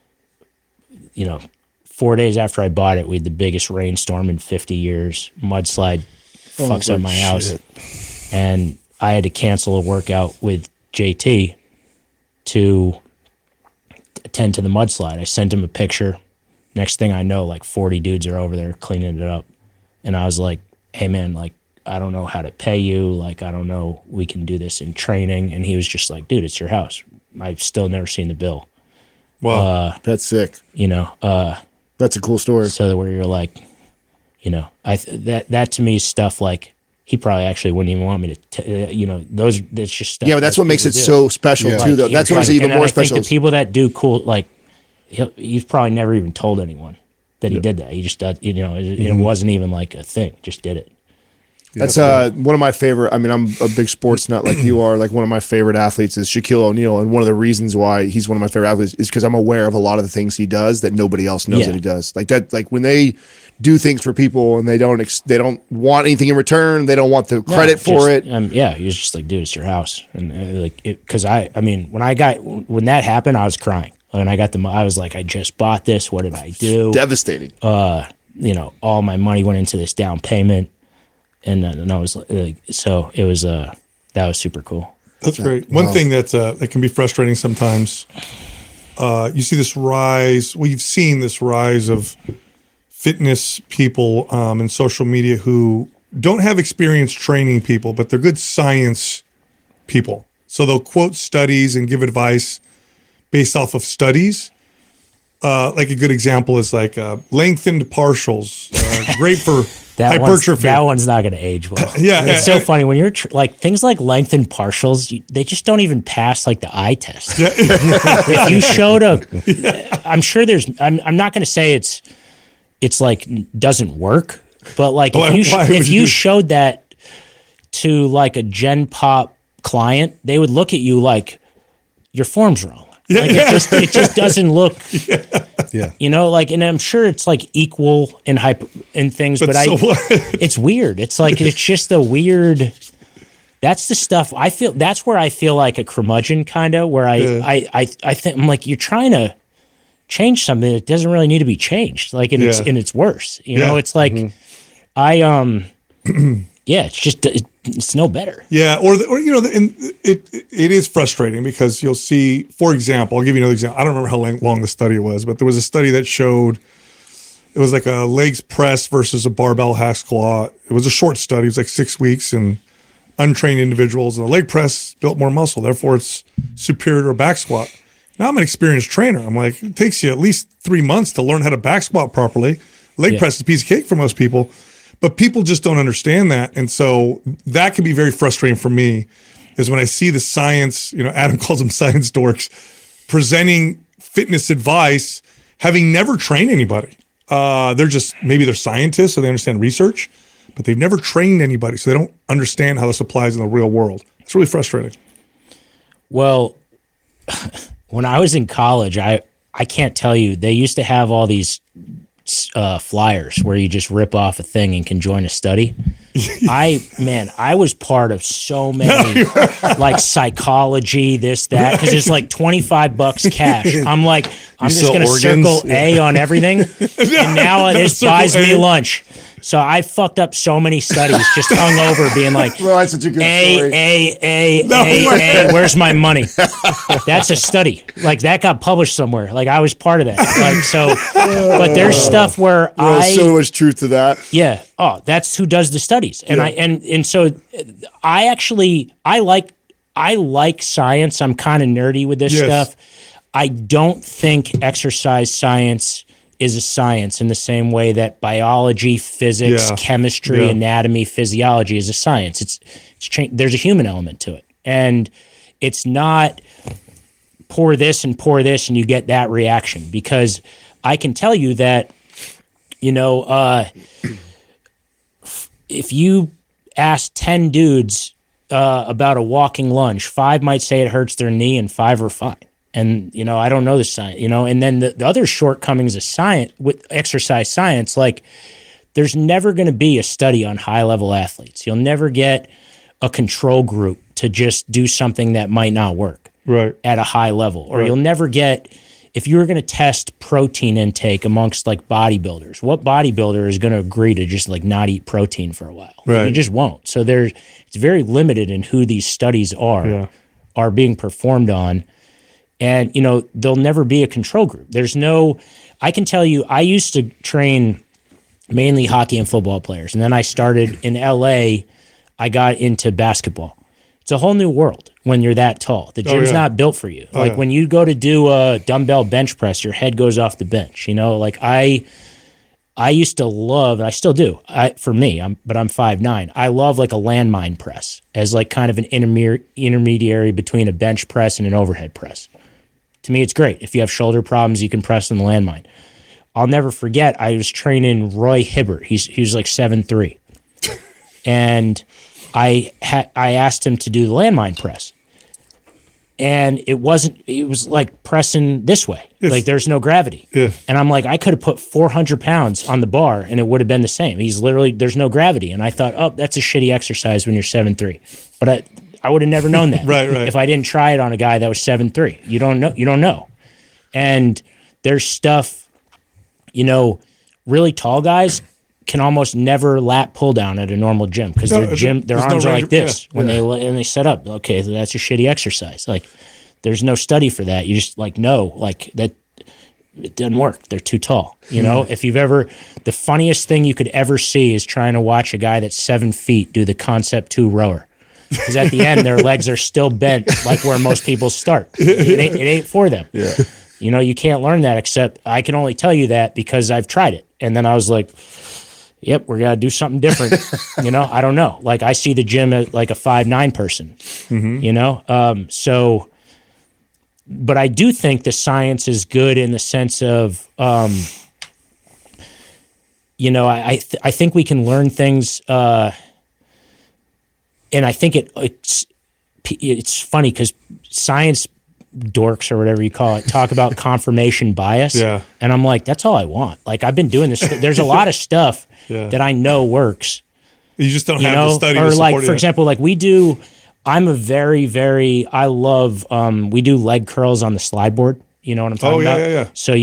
4 days after I bought it, we had the biggest rainstorm in 50 years. Mudslide fucks up my house. And I had to cancel a workout with JT to attend to the mudslide. I sent him a picture. Next thing I know, like 40 dudes are over there cleaning it up. And I was like, hey man, like, I don't know how to pay you. Like, I don't know, we can do this in training. And he was just like, dude, it's your house. I've still never seen the bill. Wow, that's sick. That's a cool story. So where you're like, that to me is stuff like, he probably actually wouldn't even want me to, that's just stuff. Yeah, but that's what makes it so special too, though. That's what makes it even more special. I think the people that do cool, like, he's probably never even told anyone that he did that. He just does, it wasn't even like a thing, just did it. That's one of my favorite. I mean, I'm a big sports nut like you are. Like, one of my favorite athletes is Shaquille O'Neal, and one of the reasons why he's one of my favorite athletes is because I'm aware of a lot of the things he does that nobody else knows that he does. Like that, like when they do things for people and they don't want anything in return, they don't want the credit for it. He's just like, dude, it's your house, and because when that happened, I was crying. When I got I was like, I just bought this. What did I do? Devastating. All my money went into this down payment. And I was like, so it was, that was super cool. That's great. One thing that can be frustrating sometimes, you see this rise, we've seen this rise of fitness people in social media who don't have experience training people, but they're good science people. So they'll quote studies and give advice based off of studies. Like a good example is like lengthened partials, great for hypertrophy. That one's not going to age well. It's so funny when you're like things like lengthened partials, they just don't even pass like the eye test. If you showed I'm sure I'm not going to say it's like doesn't work, but like if you showed that to like a Gen Pop client, they would look at you like your form's wrong. Like it just doesn't look, and I'm sure it's like equal in things, but it's weird. It's like, it's just a weird, that's the stuff I feel, that's where I feel like a curmudgeon kind of, where I think I'm like, you're trying to change something that doesn't really need to be changed. Like, and it's worse, it's like, it's just, it's no better. Yeah. And it is frustrating because you'll see, for example, I'll give you another example. I don't remember how long the study was, but there was a study that showed it was like a legs press versus a barbell hack squat. It was a short study. It was like 6 weeks, and untrained individuals, and the leg press built more muscle. Therefore, it's superior to a back squat. Now I'm an experienced trainer. I'm like, it takes you at least 3 months to learn how to back squat properly. Leg press is a piece of cake for most people. But people just don't understand that. And so that can be very frustrating for me, is when I see the science, Adam calls them science dorks, presenting fitness advice, having never trained anybody. Maybe they're scientists, so they understand research, but they've never trained anybody. So they don't understand how this applies in the real world. It's really frustrating. Well, when I was in college, I can't tell you, they used to have all these flyers where you just rip off a thing and can join a study. I was part of so many like psychology, this, that, because it's like $25 cash. I'm like, I'm just going to circle A on everything. And now this buys me lunch. So I fucked up so many studies just hung over being like, well, that's such a good story. A, where's my money? That's a study. Like that got published somewhere. Like I was part of that. Like, so, but there's stuff where there's so much truth to that. Yeah. Oh, that's who does the studies. And and so I like science. I'm kind of nerdy with this stuff. I don't think exercise science is a science in the same way that biology, physics, chemistry, anatomy, physiology is a science. There's a human element to it. And it's not pour this and you get that reaction, because I can tell you that, if you ask 10 dudes about a walking lunge, 5 might say it hurts their knee and 5 are fine. And, I don't know the science, and then the other shortcomings of science with exercise science, like there's never going to be a study on high level athletes. You'll never get a control group to just do something that might not work at a high level, or you'll never get, if you were going to test protein intake amongst like bodybuilders, what bodybuilder is going to agree to just like not eat protein for a while? You just won't. So it's very limited in who these studies are being performed on. And, there'll never be a control group. I can tell you, I used to train mainly hockey and football players. And then I started in LA, I got into basketball. It's a whole new world when you're that tall. The gym's not built for you. Like when you go to do a dumbbell bench press, your head goes off the bench. Like I used to love, and I still do, for me, I'm 5'9". I love like a landmine press as like kind of an intermediary between a bench press and an overhead press. To me, it's great. If you have shoulder problems, you can press on the landmine. I'll never forget, I was training Roy Hibbert. He was like 7'3". And I asked him to do the landmine press. And it was like pressing this way. Like there's no gravity. And I'm like, I could have put 400 pounds on the bar and it would have been the same. There's no gravity. And I thought, oh, that's a shitty exercise when you're 7'3". But I would have never known that if I didn't try it on a guy that was 7'3". You don't know. And there's stuff, really tall guys can almost never lat pull down at a normal gym because their arms are like this when they set up. Okay, so that's a shitty exercise. Like there's no study for that. You just that it doesn't work. They're too tall. If you've ever, the funniest thing you could ever see is trying to watch a guy that's 7 feet do the Concept 2 rower. Because at the end, their legs are still bent like where most people start. It ain't for them. You can't learn that, except I can only tell you that because I've tried it. And then I was like, yep, we're going to do something different. I don't know. Like I see the gym as like a 5'9" person, so, but I do think the science is good in the sense of, I think we can learn things, and I think it's funny because science dorks or whatever you call it talk about confirmation bias. And I'm like, that's all I want. Like I've been doing this. There's a lot of stuff that I know works. You just don't have the study. Or like, for example, like we do, I'm a very, very, I love, we do leg curls on the slide board. You know what I'm talking about? Yeah. So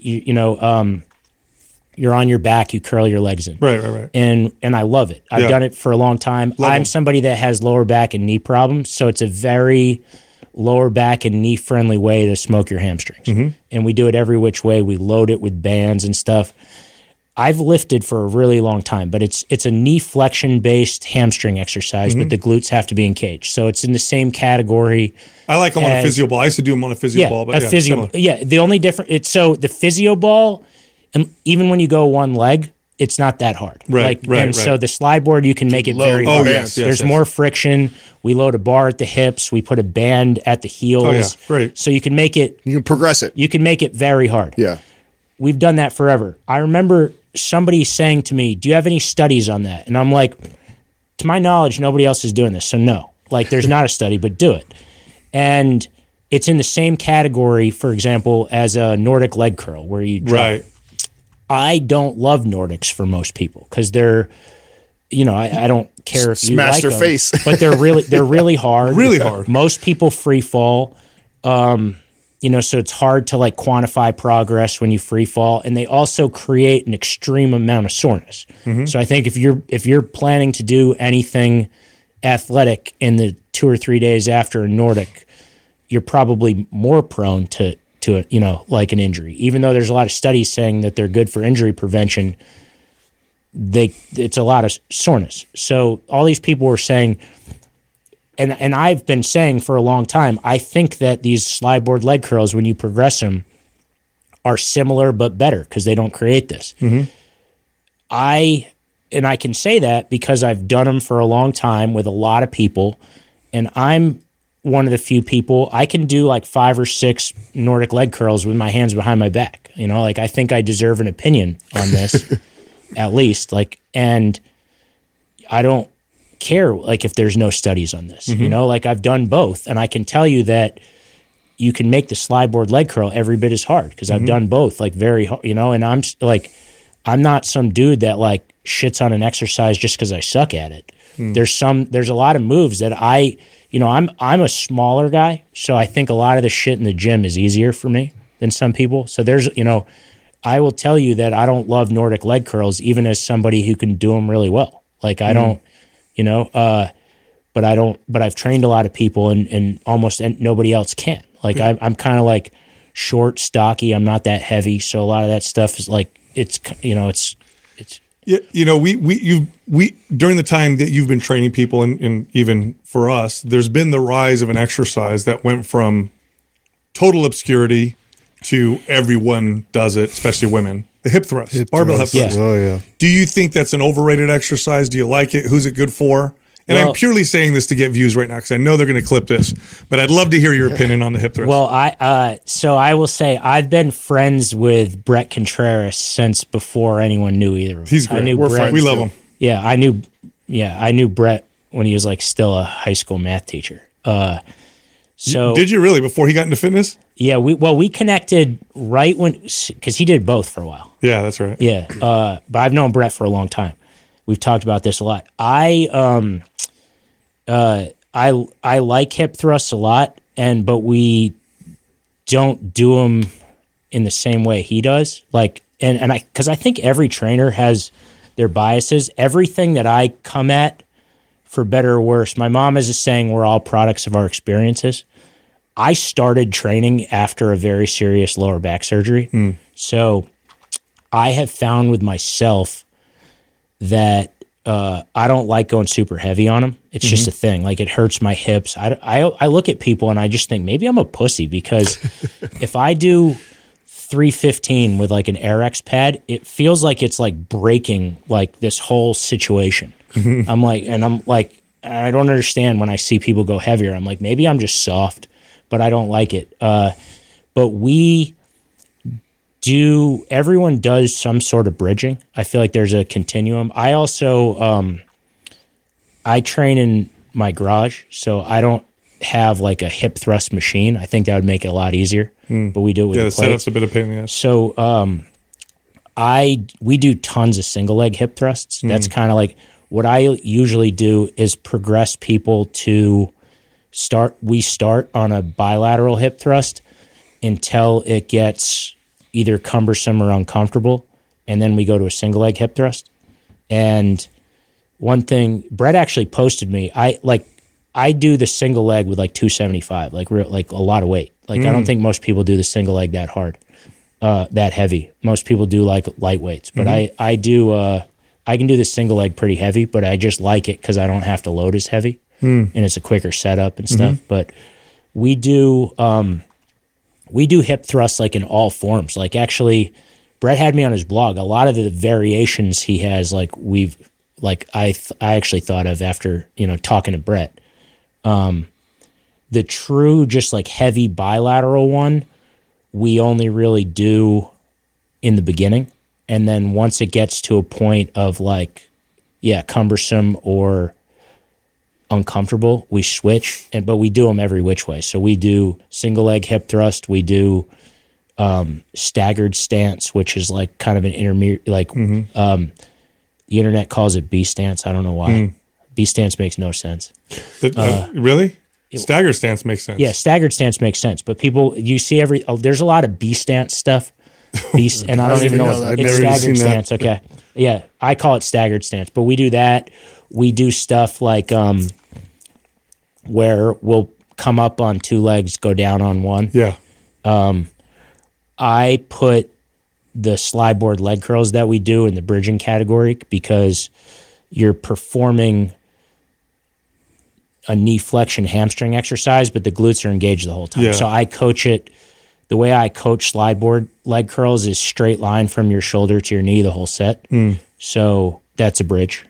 you're on your back, you curl your legs in. Right. And I love it. I've done it for a long time. I'm somebody that has lower back and knee problems. So it's a very lower back and knee friendly way to smoke your hamstrings. And we do it every which way. We load it with bands and stuff. I've lifted for a really long time, but it's a knee flexion based hamstring exercise, but the glutes have to be engaged. So it's in the same category. I like them on a physio ball. I used to do them on a physio ball, but the only difference, so the physio ball, and even when you go one leg, it's not that hard. So the slide board, you can make it very hard. There's more friction. We load a bar at the hips. We put a band at the heels. So you can make it. You can progress it. You can make it very hard. We've done that forever. I remember somebody saying to me, do you have any studies on that? And I'm like, to my knowledge, nobody else is doing this. So no, like there's not a study, but do it. And it's in the same category, for example, as a Nordic leg curl where you drop. I don't love Nordics for most people because they're, I don't care if you smash like their them, face, but they're really hard. Really hard. Most people free fall, so it's hard to like quantify progress when you free fall, and they also create an extreme amount of soreness. So I think if you're planning to do anything athletic in the 2 or 3 days after a Nordic, you're probably more prone to it, like an injury. Even though there's a lot of studies saying that they're good for injury prevention, it's a lot of soreness. So all these people were saying, and I've been saying for a long time, I think that these slide board leg curls, when you progress them, are similar but better because they don't create this. I can say that because I've done them for a long time with a lot of people, and I'm one of the few people I can do like 5 or 6 Nordic leg curls with my hands behind my back. You know, like I think I deserve an opinion on this at least. Like, and I don't care like if there's no studies on this, you know, like I've done both, and I can tell you that you can make the slide board leg curl every bit as hard because I've done both like very hard, you know, and I'm not some dude that like shits on an exercise just because I suck at it. There's a lot of moves that I'm a smaller guy, so I think a lot of the shit in the gym is easier for me than some people. So there's, you know, I will tell you that I don't love Nordic leg curls even as somebody who can do them really well. Like I don't, you know, but I've trained a lot of people and almost nobody else can. Like I'm kind of like short, stocky. I'm not that heavy. So a lot of that stuff is like, it's, you know, it's. Yeah, you know, we during the time that you've been training people, and even for us, there's been the rise of an exercise that went from total obscurity to everyone does it, especially women. The hip thrust, barbell hip thrust. Oh yeah. Do you think that's an overrated exercise? Do you like it? Who's it good for? And I'm purely saying this to get views right now because I know they're going to clip this, but I'd love to hear your opinion on the hip thrust. Well, so I will say I've been friends with Brett Contreras since before anyone knew either of them. He's great. We're friends. We love him. Yeah, I knew Brett when he was like still a high school math teacher. So did you really before he got into fitness? Yeah, we connected right when, because he did both for a while. Yeah, that's right. Yeah, but I've known Brett for a long time. We've talked about this a lot. I like hip thrusts a lot, but we don't do them in the same way he does. Like, because I think every trainer has their biases. Everything that I come at, for better or worse, my mom is just saying we're all products of our experiences. I started training after a very serious lower back surgery. So I have found with myself that I don't like going super heavy on them. It's just a thing. Like it hurts my hips. I look at people and I just think maybe I'm a pussy because if I do 315 with like an AirX pad, it feels like it's like breaking like this whole situation. I'm like, I don't understand when I see people go heavier. I'm like, maybe I'm just soft, but I don't like it. But everyone does some sort of bridging. I feel like there's a continuum. I also, I train in my garage, so I don't have like a hip thrust machine. I think that would make it a lot easier, but we do it with the setup's a bit of pain in the ass. So, we do tons of single leg hip thrusts. That's kind of like what I usually do is progress people to we start on a bilateral hip thrust until it gets either cumbersome or uncomfortable, and then we go to a single leg hip thrust. And one thing, Brett actually posted me, I do the single leg with like 275, like a lot of weight. Like I don't think most people do the single leg that hard, that heavy. Most people do like light weights, but I do, I can do the single leg pretty heavy, but I just like it because I don't have to load as heavy and it's a quicker setup and stuff. But we do hip thrusts like in all forms. Like actually, Brett had me on his blog. A lot of the variations he has, I actually thought of after, talking to Brett. The true just like heavy bilateral one, we only really do in the beginning. And then once it gets to a point of like, cumbersome or uncomfortable, we switch, but we do them every which way. So we do single leg hip thrust. We do staggered stance, which is like kind of an intermediate, like the internet calls it B stance. I don't know why. B stance makes no sense. Really? Staggered stance makes sense. Yeah, staggered stance makes sense. But people, you see there's a lot of B stance stuff. And I don't even know it's staggered stance. Okay. Yeah, I call it staggered stance. But we do that. We do stuff like where we'll come up on two legs, go down on one. Yeah. I put the slide board leg curls that we do in the bridging category because you're performing a knee flexion hamstring exercise, but the glutes are engaged the whole time. Yeah. So I coach it the way I coach slide board leg curls is straight line from your shoulder to your knee, the whole set. So that's a bridge.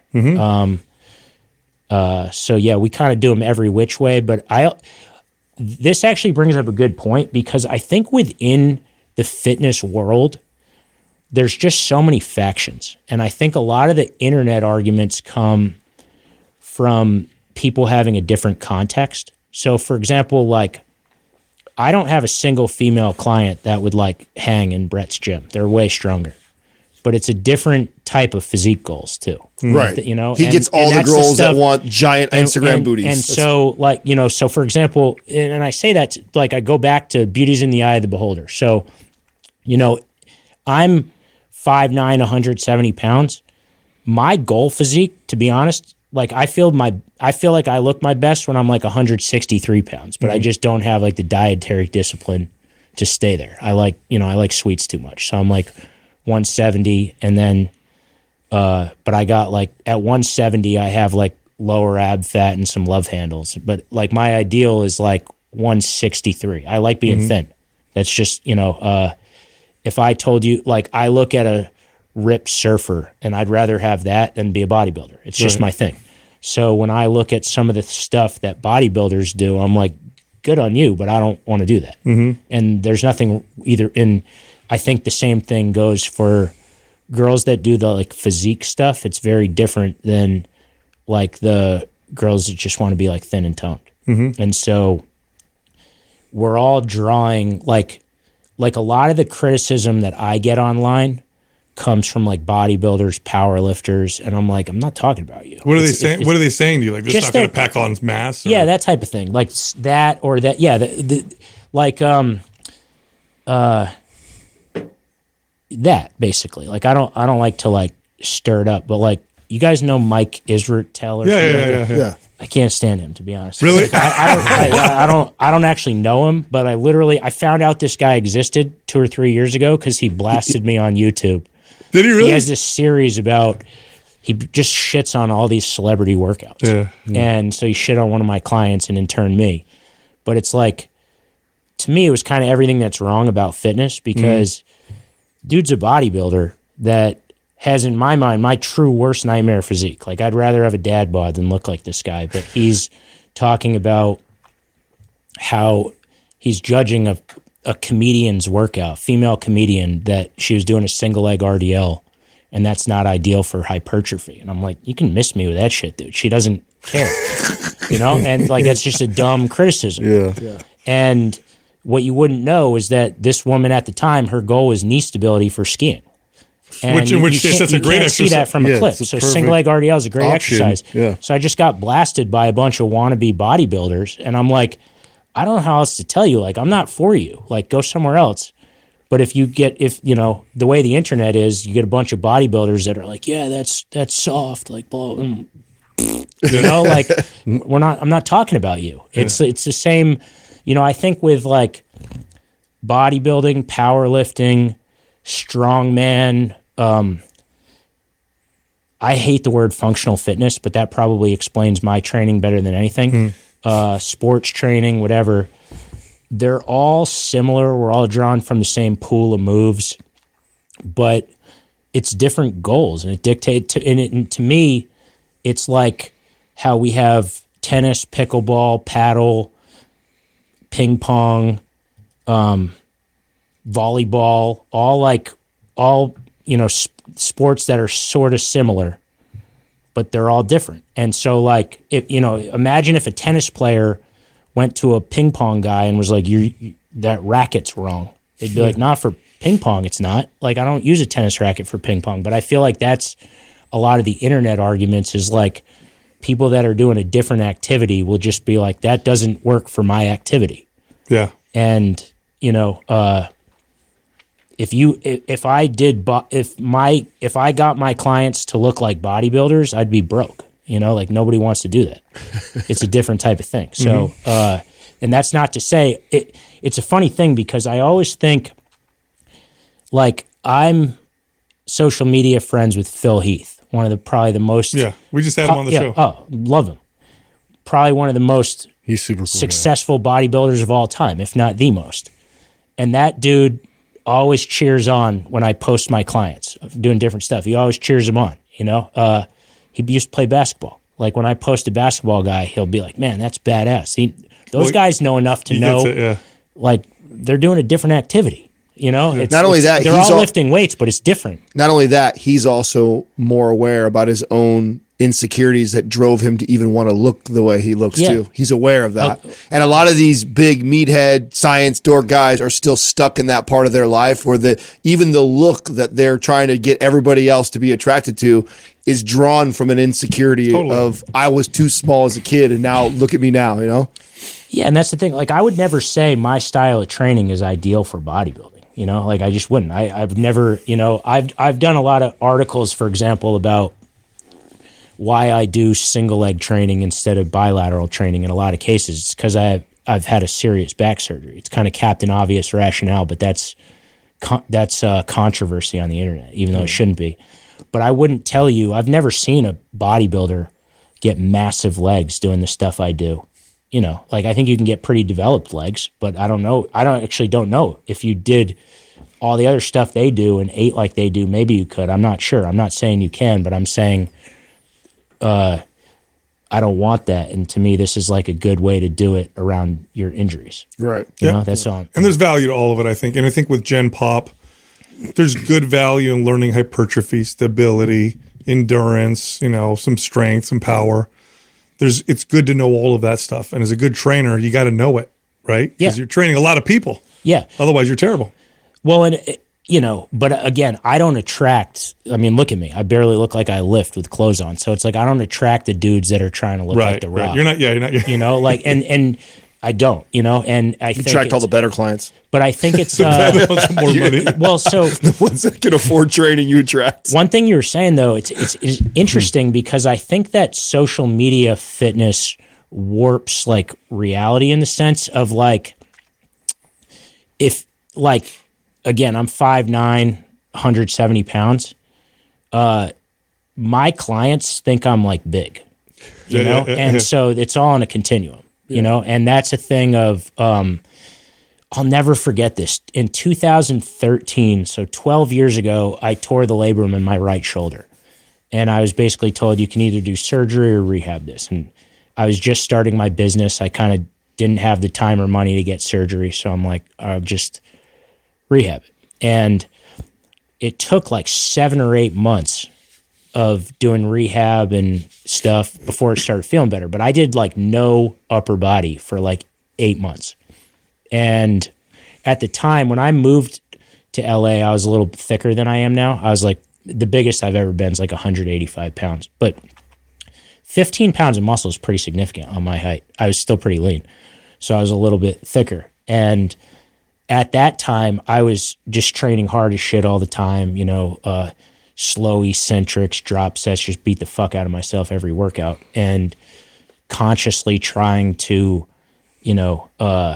So yeah, we kind of do them every which way, but this actually brings up a good point, because I think within the fitness world, there's just so many factions. And I think a lot of the internet arguments come from people having a different context. So for example, like, I don't have a single female client that would like hang in Brett's gym. They're way stronger, but it's a different type of physique goals too. Right. You know, he gets all the girls that want giant Instagram booties. And so like, you know, so for example, and I say that like, I go back to beauty's in the eye of the beholder. So, you know, I'm 5'9", 170 pounds. My goal physique, to be honest, like I feel like I look my best when I'm like 163 pounds, but I just don't have like the dietary discipline to stay there. I like sweets too much. So I'm like 170, and then, but I got like at 170, I have like lower ab fat and some love handles, but like my ideal is like 163. I like being thin. That's just, you know, if I told you, like, I look at a ripped surfer and I'd rather have that than be a bodybuilder. It's just my thing. So when I look at some of the stuff that bodybuilders do, I'm like, good on you, but I don't want to do that. And there's nothing either in, I think the same thing goes for girls that do the like physique stuff. It's very different than like the girls that just want to be like thin and toned. And so we're all drawing like a lot of the criticism that I get online comes from like bodybuilders, power lifters, and I'm like, I'm not talking about you. What are they saying? What are they saying to you? Like, just not going to pack on mass? Or? Yeah, that type of thing. Like that or that. Yeah, that basically. Like I don't like to like stir it up, but like you guys know Mike Israetel or yeah. I can't stand him, to be honest. Really? Like, I don't actually know him, but I found out this guy existed 2 or 3 years ago because he blasted me on YouTube. Did he really? He has this series about, he just shits on all these celebrity workouts. Yeah. And so he shit on one of my clients and in turn me. But it's like, to me, it was kind of everything that's wrong about fitness, because dude's a bodybuilder that has, in my mind, my true worst nightmare physique. Like, I'd rather have a dad bod than look like this guy. But he's talking about how he's judging a comedian's workout, female comedian, that she was doing a single leg RDL, and that's not ideal for hypertrophy. And I'm like, you can miss me with that shit, dude. She doesn't care, you know? And like, that's just a dumb criticism. Yeah. And what you wouldn't know is that this woman at the time, her goal was knee stability for skiing. And in which case, that's a great exercise. See that from a clip. So single leg RDL is a great exercise. Yeah. So I just got blasted by a bunch of wannabe bodybuilders, and I'm like, I don't know how else to tell you. Like, I'm not for you. Like, go somewhere else. But if you know, the way the internet is, you get a bunch of bodybuilders that are like, yeah, that's soft. Like, blah, you know, like I'm not talking about you. It's the same, you know, I think with like bodybuilding, powerlifting, strongman, I hate the word functional fitness, but that probably explains my training better than anything. Sports training, whatever. They're all similar. We're all drawn from the same pool of moves, but it's different goals, and it dictates. And to me, it's like how we have tennis, pickleball, paddle, ping pong, volleyball, all you know, sports that are sort of similar, but they're all different. And so, like, if you know, imagine if a tennis player went to a ping pong guy and was like, that racket's wrong. They'd be like, not for ping pong, it's not. Like, I don't use a tennis racket for ping pong. But I feel like that's a lot of the internet arguments, is like people that are doing a different activity will just be like, that doesn't work for my activity. Yeah. And, you know, if I got my clients to look like bodybuilders, I'd be broke. You know, like, nobody wants to do that. It's a different type of thing. So, and that's not to say it's a funny thing, because I always think, like, I'm social media friends with Phil Heath, one of probably the most. Yeah, we just had him on the show. Oh, love him. Probably one of the most he's super cool, successful bodybuilders of all time, if not the most. And that dude always cheers on when I post my clients doing different stuff. He always cheers them on, you know? He used to play basketball. Like when I post a basketball guy, he'll be like, man, that's badass. Those guys know enough to know, like they're doing a different activity, you know? Not only that, they're all lifting weights, but it's different. Not only that, he's also more aware about his own insecurities that drove him to even want to look the way he looks too. He's aware of that. And a lot of these big meathead science dork guys are still stuck in that part of their life where even the look that they're trying to get everybody else to be attracted to is drawn from an insecurity of I was too small as a kid and now look at me now, you know? Yeah, and that's the thing. Like I would never say my style of training is ideal for bodybuilding, you know? Like I just wouldn't. I've never, you know, I've done a lot of articles, for example, about why I do single leg training instead of bilateral training in a lot of cases. It's because I've had a serious back surgery. It's kind of Captain Obvious rationale, but that's controversy on the internet, even though it shouldn't be. But I wouldn't tell you, I've never seen a bodybuilder get massive legs doing the stuff I do. You know, like I think you can get pretty developed legs, but I don't know. I don't know if you did all the other stuff they do and ate like they do, maybe you could. I'm not sure. I'm not saying you can, but I'm saying I don't want that. And to me, this is like a good way to do it around your injuries. Right. You know, that's all. And there's value to all of it, I think. And I think with Gen Pop, there's good value in learning hypertrophy, stability, endurance, you know, some strength, some power. It's good to know all of that stuff. And as a good trainer, you got to know it, right? Because you're training a lot of people. Yeah. Otherwise, you're terrible. Well, and you know, but again, I don't attract. I mean, look at me. I barely look like I lift with clothes on. So it's like I don't attract the dudes that are trying to look like the Rock. Right. You're not. You know, like and I don't. You know, and I think attract all the better clients. But I think it's more money. Well, so the ones that can afford training, you attract. One thing you were saying though, it's interesting because I think that social media fitness warps like reality in the sense of like if like. Again, I'm 5'9", 170 pounds. My clients think I'm like big, you know? And so it's all on a continuum, you know? And that's a thing of, I'll never forget this. In 2013, so 12 years ago, I tore the labrum in my right shoulder. And I was basically told you can either do surgery or rehab this. And I was just starting my business. I kind of didn't have the time or money to get surgery. So I'm like, I'll just rehab it. And it took like 7 or 8 months of doing rehab and stuff before it started feeling better. But I did like no upper body for like 8 months. And at the time when I moved to LA, I was a little thicker than I am now. I was like, the biggest I've ever been is like 185 pounds. But 15 pounds of muscle is pretty significant on my height. I was still pretty lean. So I was a little bit thicker. And at that time, I was just training hard as shit all the time, you know, slow eccentrics, drop sets, just beat the fuck out of myself every workout and consciously trying to, you know,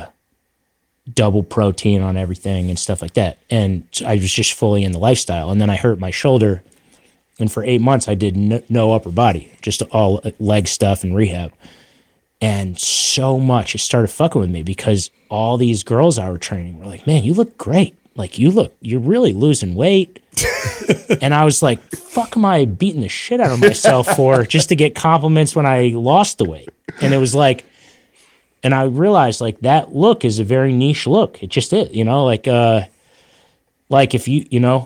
double protein on everything and stuff like that. And I was just fully in the lifestyle. And then I hurt my shoulder. And for 8 months, I did no upper body, just all leg stuff and rehab. And so much, it started fucking with me because all these girls I were training were like, man, you look great. Like you're really losing weight. And I was like, fuck am I beating the shit out of myself for just to get compliments when I lost the weight? And it was like, and I realized like that look is a very niche look. It just is, you know, like if you know,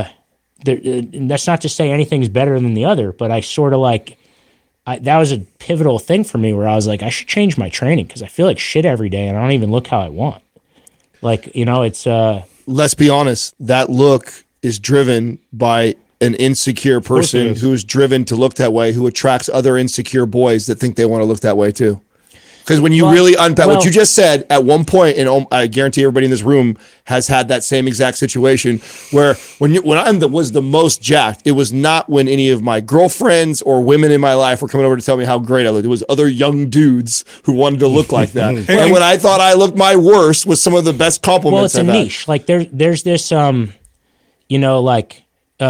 that's not to say anything's better than the other, but I sort of like, that was a pivotal thing for me where I was like, I should change my training because I feel like shit every day and I don't even look how I want. Like, you know, it's let's be honest, that look is driven by an insecure person who's driven to look that way, who attracts other insecure boys that think they want to look that way too. Because when you really unpack what you just said, at one point, and I guarantee everybody in this room has had that same exact situation, where when I was the most jacked, it was not when any of my girlfriends or women in my life were coming over to tell me how great I looked. It was other young dudes who wanted to look like that. And when I thought I looked my worst, was some of the best compliments. Well, it's a niche. Like there's this, you know, like.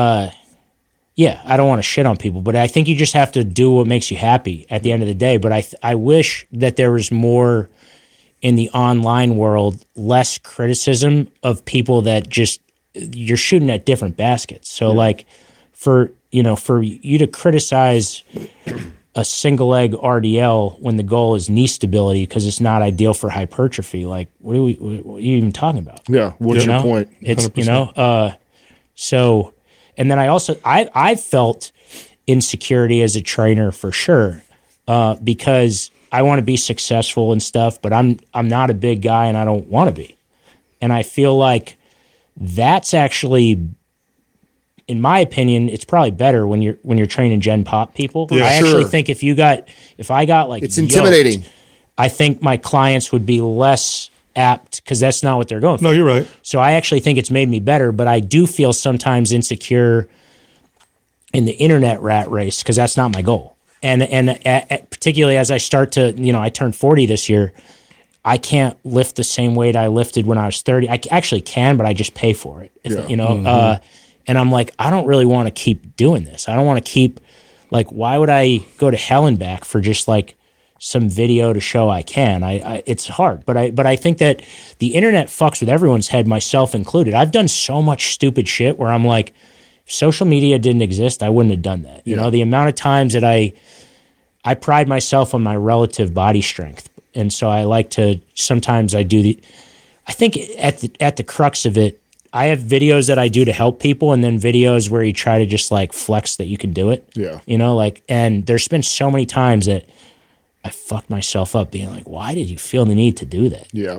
Yeah, I don't want to shit on people, but I think you just have to do what makes you happy at the end of the day. But I wish that there was more in the online world less criticism of people that just you're shooting at different baskets. So like for you to criticize a single leg RDL when the goal is knee stability because it's not ideal for hypertrophy, like what are you even talking about? Yeah, what's your point? 100%. It's so, and then I felt insecurity as a trainer for sure, because I want to be successful and stuff, but I'm not a big guy and I don't want to be. And I feel like that's actually, in my opinion, it's probably better when you're training Gen Pop people. Yeah, I actually think if I got like, it's intimidating. I think my clients would be less apt because that's not what they're going for. No, you're right. So I actually think it's made me better, but I do feel sometimes insecure in the internet rat race because that's not my goal. And particularly as I start to, I turned 40 this year, I can't lift the same weight I lifted when I was 30. I actually can, but I just pay for it, and I'm like, I don't really want to keep doing this. I don't want to keep, like, why would I go to hell and back for just like some video to show I can? It's hard, but I think that the internet fucks with everyone's head, myself included. I've done so much stupid shit where I'm like, if social media didn't exist, I wouldn't have done that. You know, the amount of times that I pride myself on my relative body strength. And so I like to, sometimes I think at the crux of it, I have videos that I do to help people and then videos where you try to just like flex that you can do it. Yeah. And there's been so many times that I fucked myself up being like, why did you feel the need to do that? Yeah.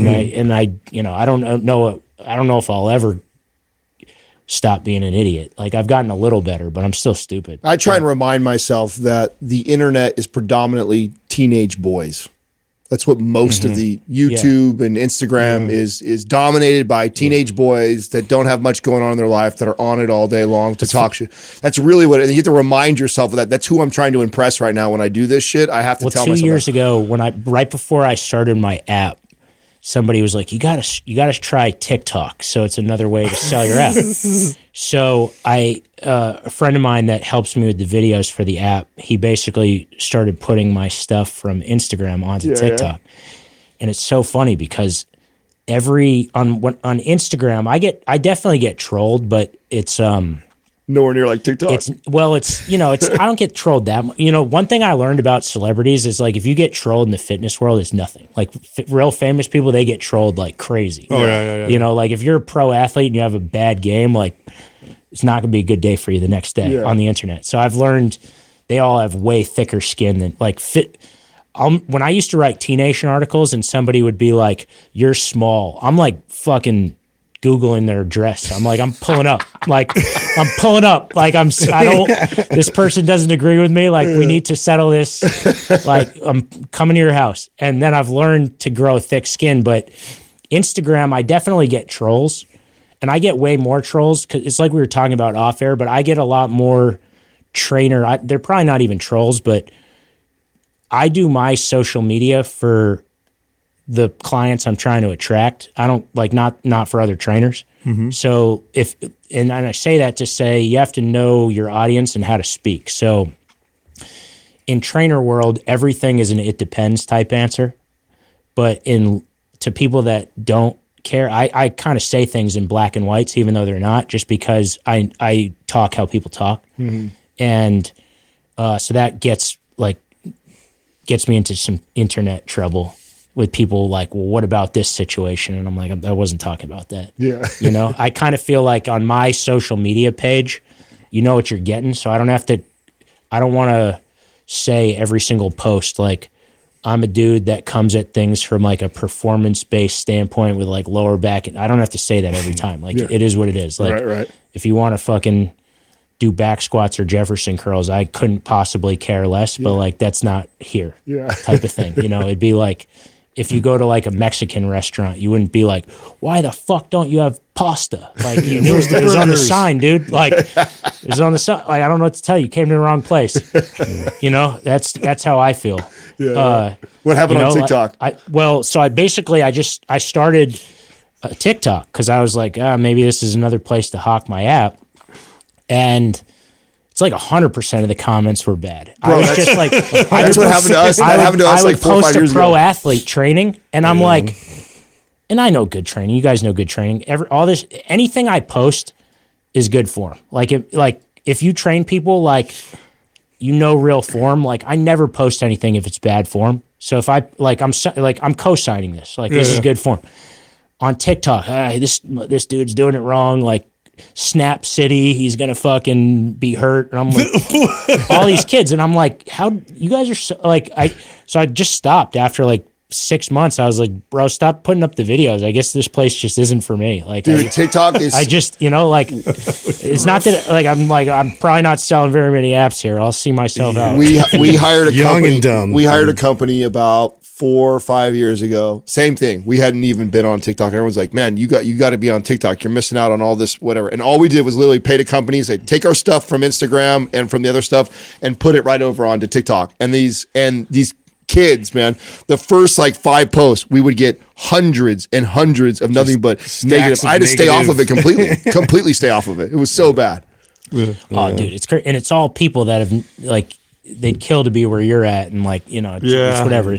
I don't know if I'll ever stop being an idiot. Like, I've gotten a little better, but I'm still stupid. I try and remind myself that the internet is predominantly teenage boys. That's what most of the YouTube and Instagram is dominated by teenage boys that don't have much going on in their life, that are on it all day long to talk shit. That's really what, and you have to remind yourself of that. That's who I'm trying to impress right now when I do this shit. I have to tell myself. 2 years ago, right before I started my app, somebody was like, you gotta try TikTok. So it's another way to sell your app. So a friend of mine that helps me with the videos for the app, he basically started putting my stuff from Instagram onto TikTok. Yeah. And it's so funny because on Instagram, I definitely get trolled, but it's nowhere near like TikTok. It's I don't get trolled that much. One thing I learned about celebrities is like, if you get trolled in the fitness world, it's nothing. Like real famous people, they get trolled like crazy. Oh yeah. Like if you're a pro athlete and you have a bad game, like it's not gonna be a good day for you the next day on the internet. So I've learned they all have way thicker skin than like when I used to write T-Nation articles and somebody would be like, you're small, I'm like fucking Googling their address. I'm like, I'm pulling up. Like this person doesn't agree with me. Like, we need to settle this. Like, I'm coming to your house. And then I've learned to grow thick skin. But Instagram, I definitely get trolls. And I get way more trolls because it's like we were talking about off air, but I get a lot more trainer. They're probably not even trolls, but I do my social media for the clients I'm trying to attract. I don't like not for other trainers. Mm-hmm. So and I say that to say you have to know your audience and how to speak. So in trainer world, everything is an it depends type answer. But to people that don't care, I kind of say things in black and whites, even though they're not, just because I talk how people talk. Mm-hmm. And so that gets me into some internet trouble with people like, well, what about this situation? And I'm like, I wasn't talking about that. Yeah. I kind of feel like on my social media page, you know what you're getting. So I don't want to say every single post, like, I'm a dude that comes at things from like a performance-based standpoint with like lower back. I don't have to say that every time. Like, it is what it is. Like, right. If you want to fucking do back squats or Jefferson curls, I couldn't possibly care less, but like, that's not here type of thing. It'd be like, if you go to like a Mexican restaurant, you wouldn't be like, why the fuck don't you have pasta? Like, it was on the sign, dude. Like, it was on the sign. Like, I don't know what to tell you. You came to the wrong place. That's how I feel. Yeah. What happened on TikTok? I started TikTok because I was like, maybe this is another place to hawk my app. And it's like 100% of the comments were bad. Bro, I was just like, that's what happened to us. That happened to us like 4 or 5 years ago. I would post a pro athlete training, and I'm like, and I know good training. You guys know good training. Anything I post is good form. Like if you train people like real form, like I never post anything if it's bad form. So if I'm co-signing this, like this is good form. On TikTok, this dude's doing it wrong. Like Snap City, he's gonna fucking be hurt. And I'm like, all these kids, and I'm like, how you guys are so like so I just stopped after like 6 months. I was like, bro, stop putting up the videos. I guess this place just isn't for me. Like, dude, TikTok is. I just, like, it's not that I'm probably not selling very many apps here. I'll see myself out. We hired a young company, and dumb. We hired a company about 4 or 5 years ago. Same thing. We hadn't even been on TikTok. Everyone's like, man, you got to be on TikTok. You're missing out on all this, whatever. And all we did was literally pay to companies. They take our stuff from Instagram and from the other stuff and put it right over onto TikTok. And these kids, man, the first like 5 posts, we would get hundreds and hundreds of nothing but negative. I had to stay off of it completely stay off of it. It was so bad. Oh, dude, it's crazy. And it's all people that have like, they'd kill to be where you're at. And like, it's whatever.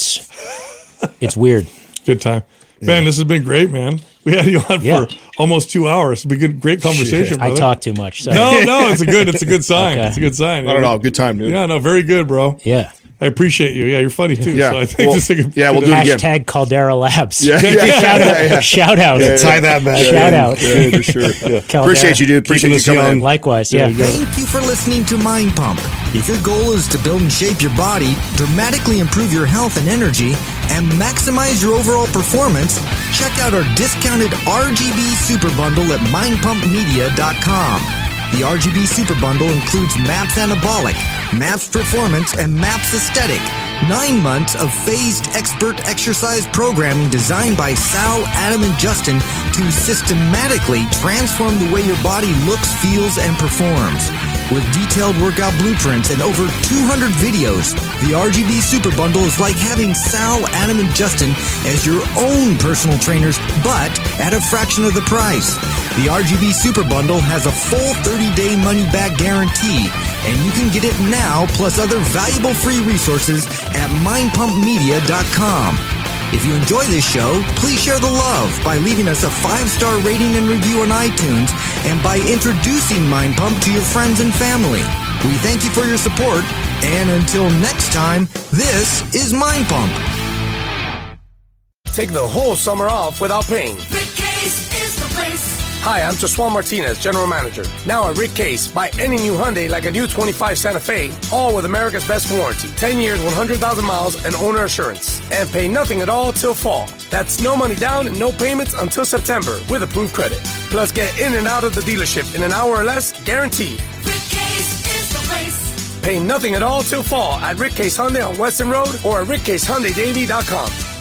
It's weird. Good time. Ben, this has been great, man. We had you on for almost 2 hours. It's been a great conversation, brother. I talk too much. So. No, it's a good sign. Okay. It's a good sign. I don't know. Good time, dude. Yeah, no, very good, bro. Yeah. I appreciate you. Yeah, you're funny too. Yeah, so I think we'll do it again. Hashtag Caldera Labs. Yeah. Shout out. Tie that back. Shout out. Yeah, for sure. Appreciate you, dude. Appreciate you coming in. Likewise. Yeah. Thank you for listening to Mind Pump. If your goal is to build and shape your body, dramatically improve your health and energy, and maximize your overall performance, check out our discounted RGB Super Bundle at mindpumpmedia.com. The RGB Super Bundle includes MAPS Anabolic, MAPS Performance, and MAPS Aesthetic. 9 months of phased expert exercise programming designed by Sal, Adam, and Justin to systematically transform the way your body looks, feels, and performs. With detailed workout blueprints and over 200 videos, the RGB Super Bundle is like having Sal, Adam, and Justin as your own personal trainers, but at a fraction of the price. The RGB Super Bundle has a full 30-day money-back guarantee, and you can get it now plus other valuable free resources at mindpumpmedia.com. If you enjoy this show, please share the love by leaving us a 5-star rating and review on iTunes and by introducing Mind Pump to your friends and family. We thank you for your support, and until next time, this is Mind Pump. Take the whole summer off without paying. Rick Case is the place. Hi, I'm Joshua Martinez, General Manager. Now at Rick Case, buy any new Hyundai like a new 25 Santa Fe, all with America's best warranty. 10 years, 100,000 miles, and owner assurance. And pay nothing at all till fall. That's no money down and no payments until September with approved credit. Plus, get in and out of the dealership in an hour or less, guaranteed. Rick Case is the place. Pay nothing at all till fall at Rick Case Hyundai on Weston Road or at rickcasehyundaidavy.com.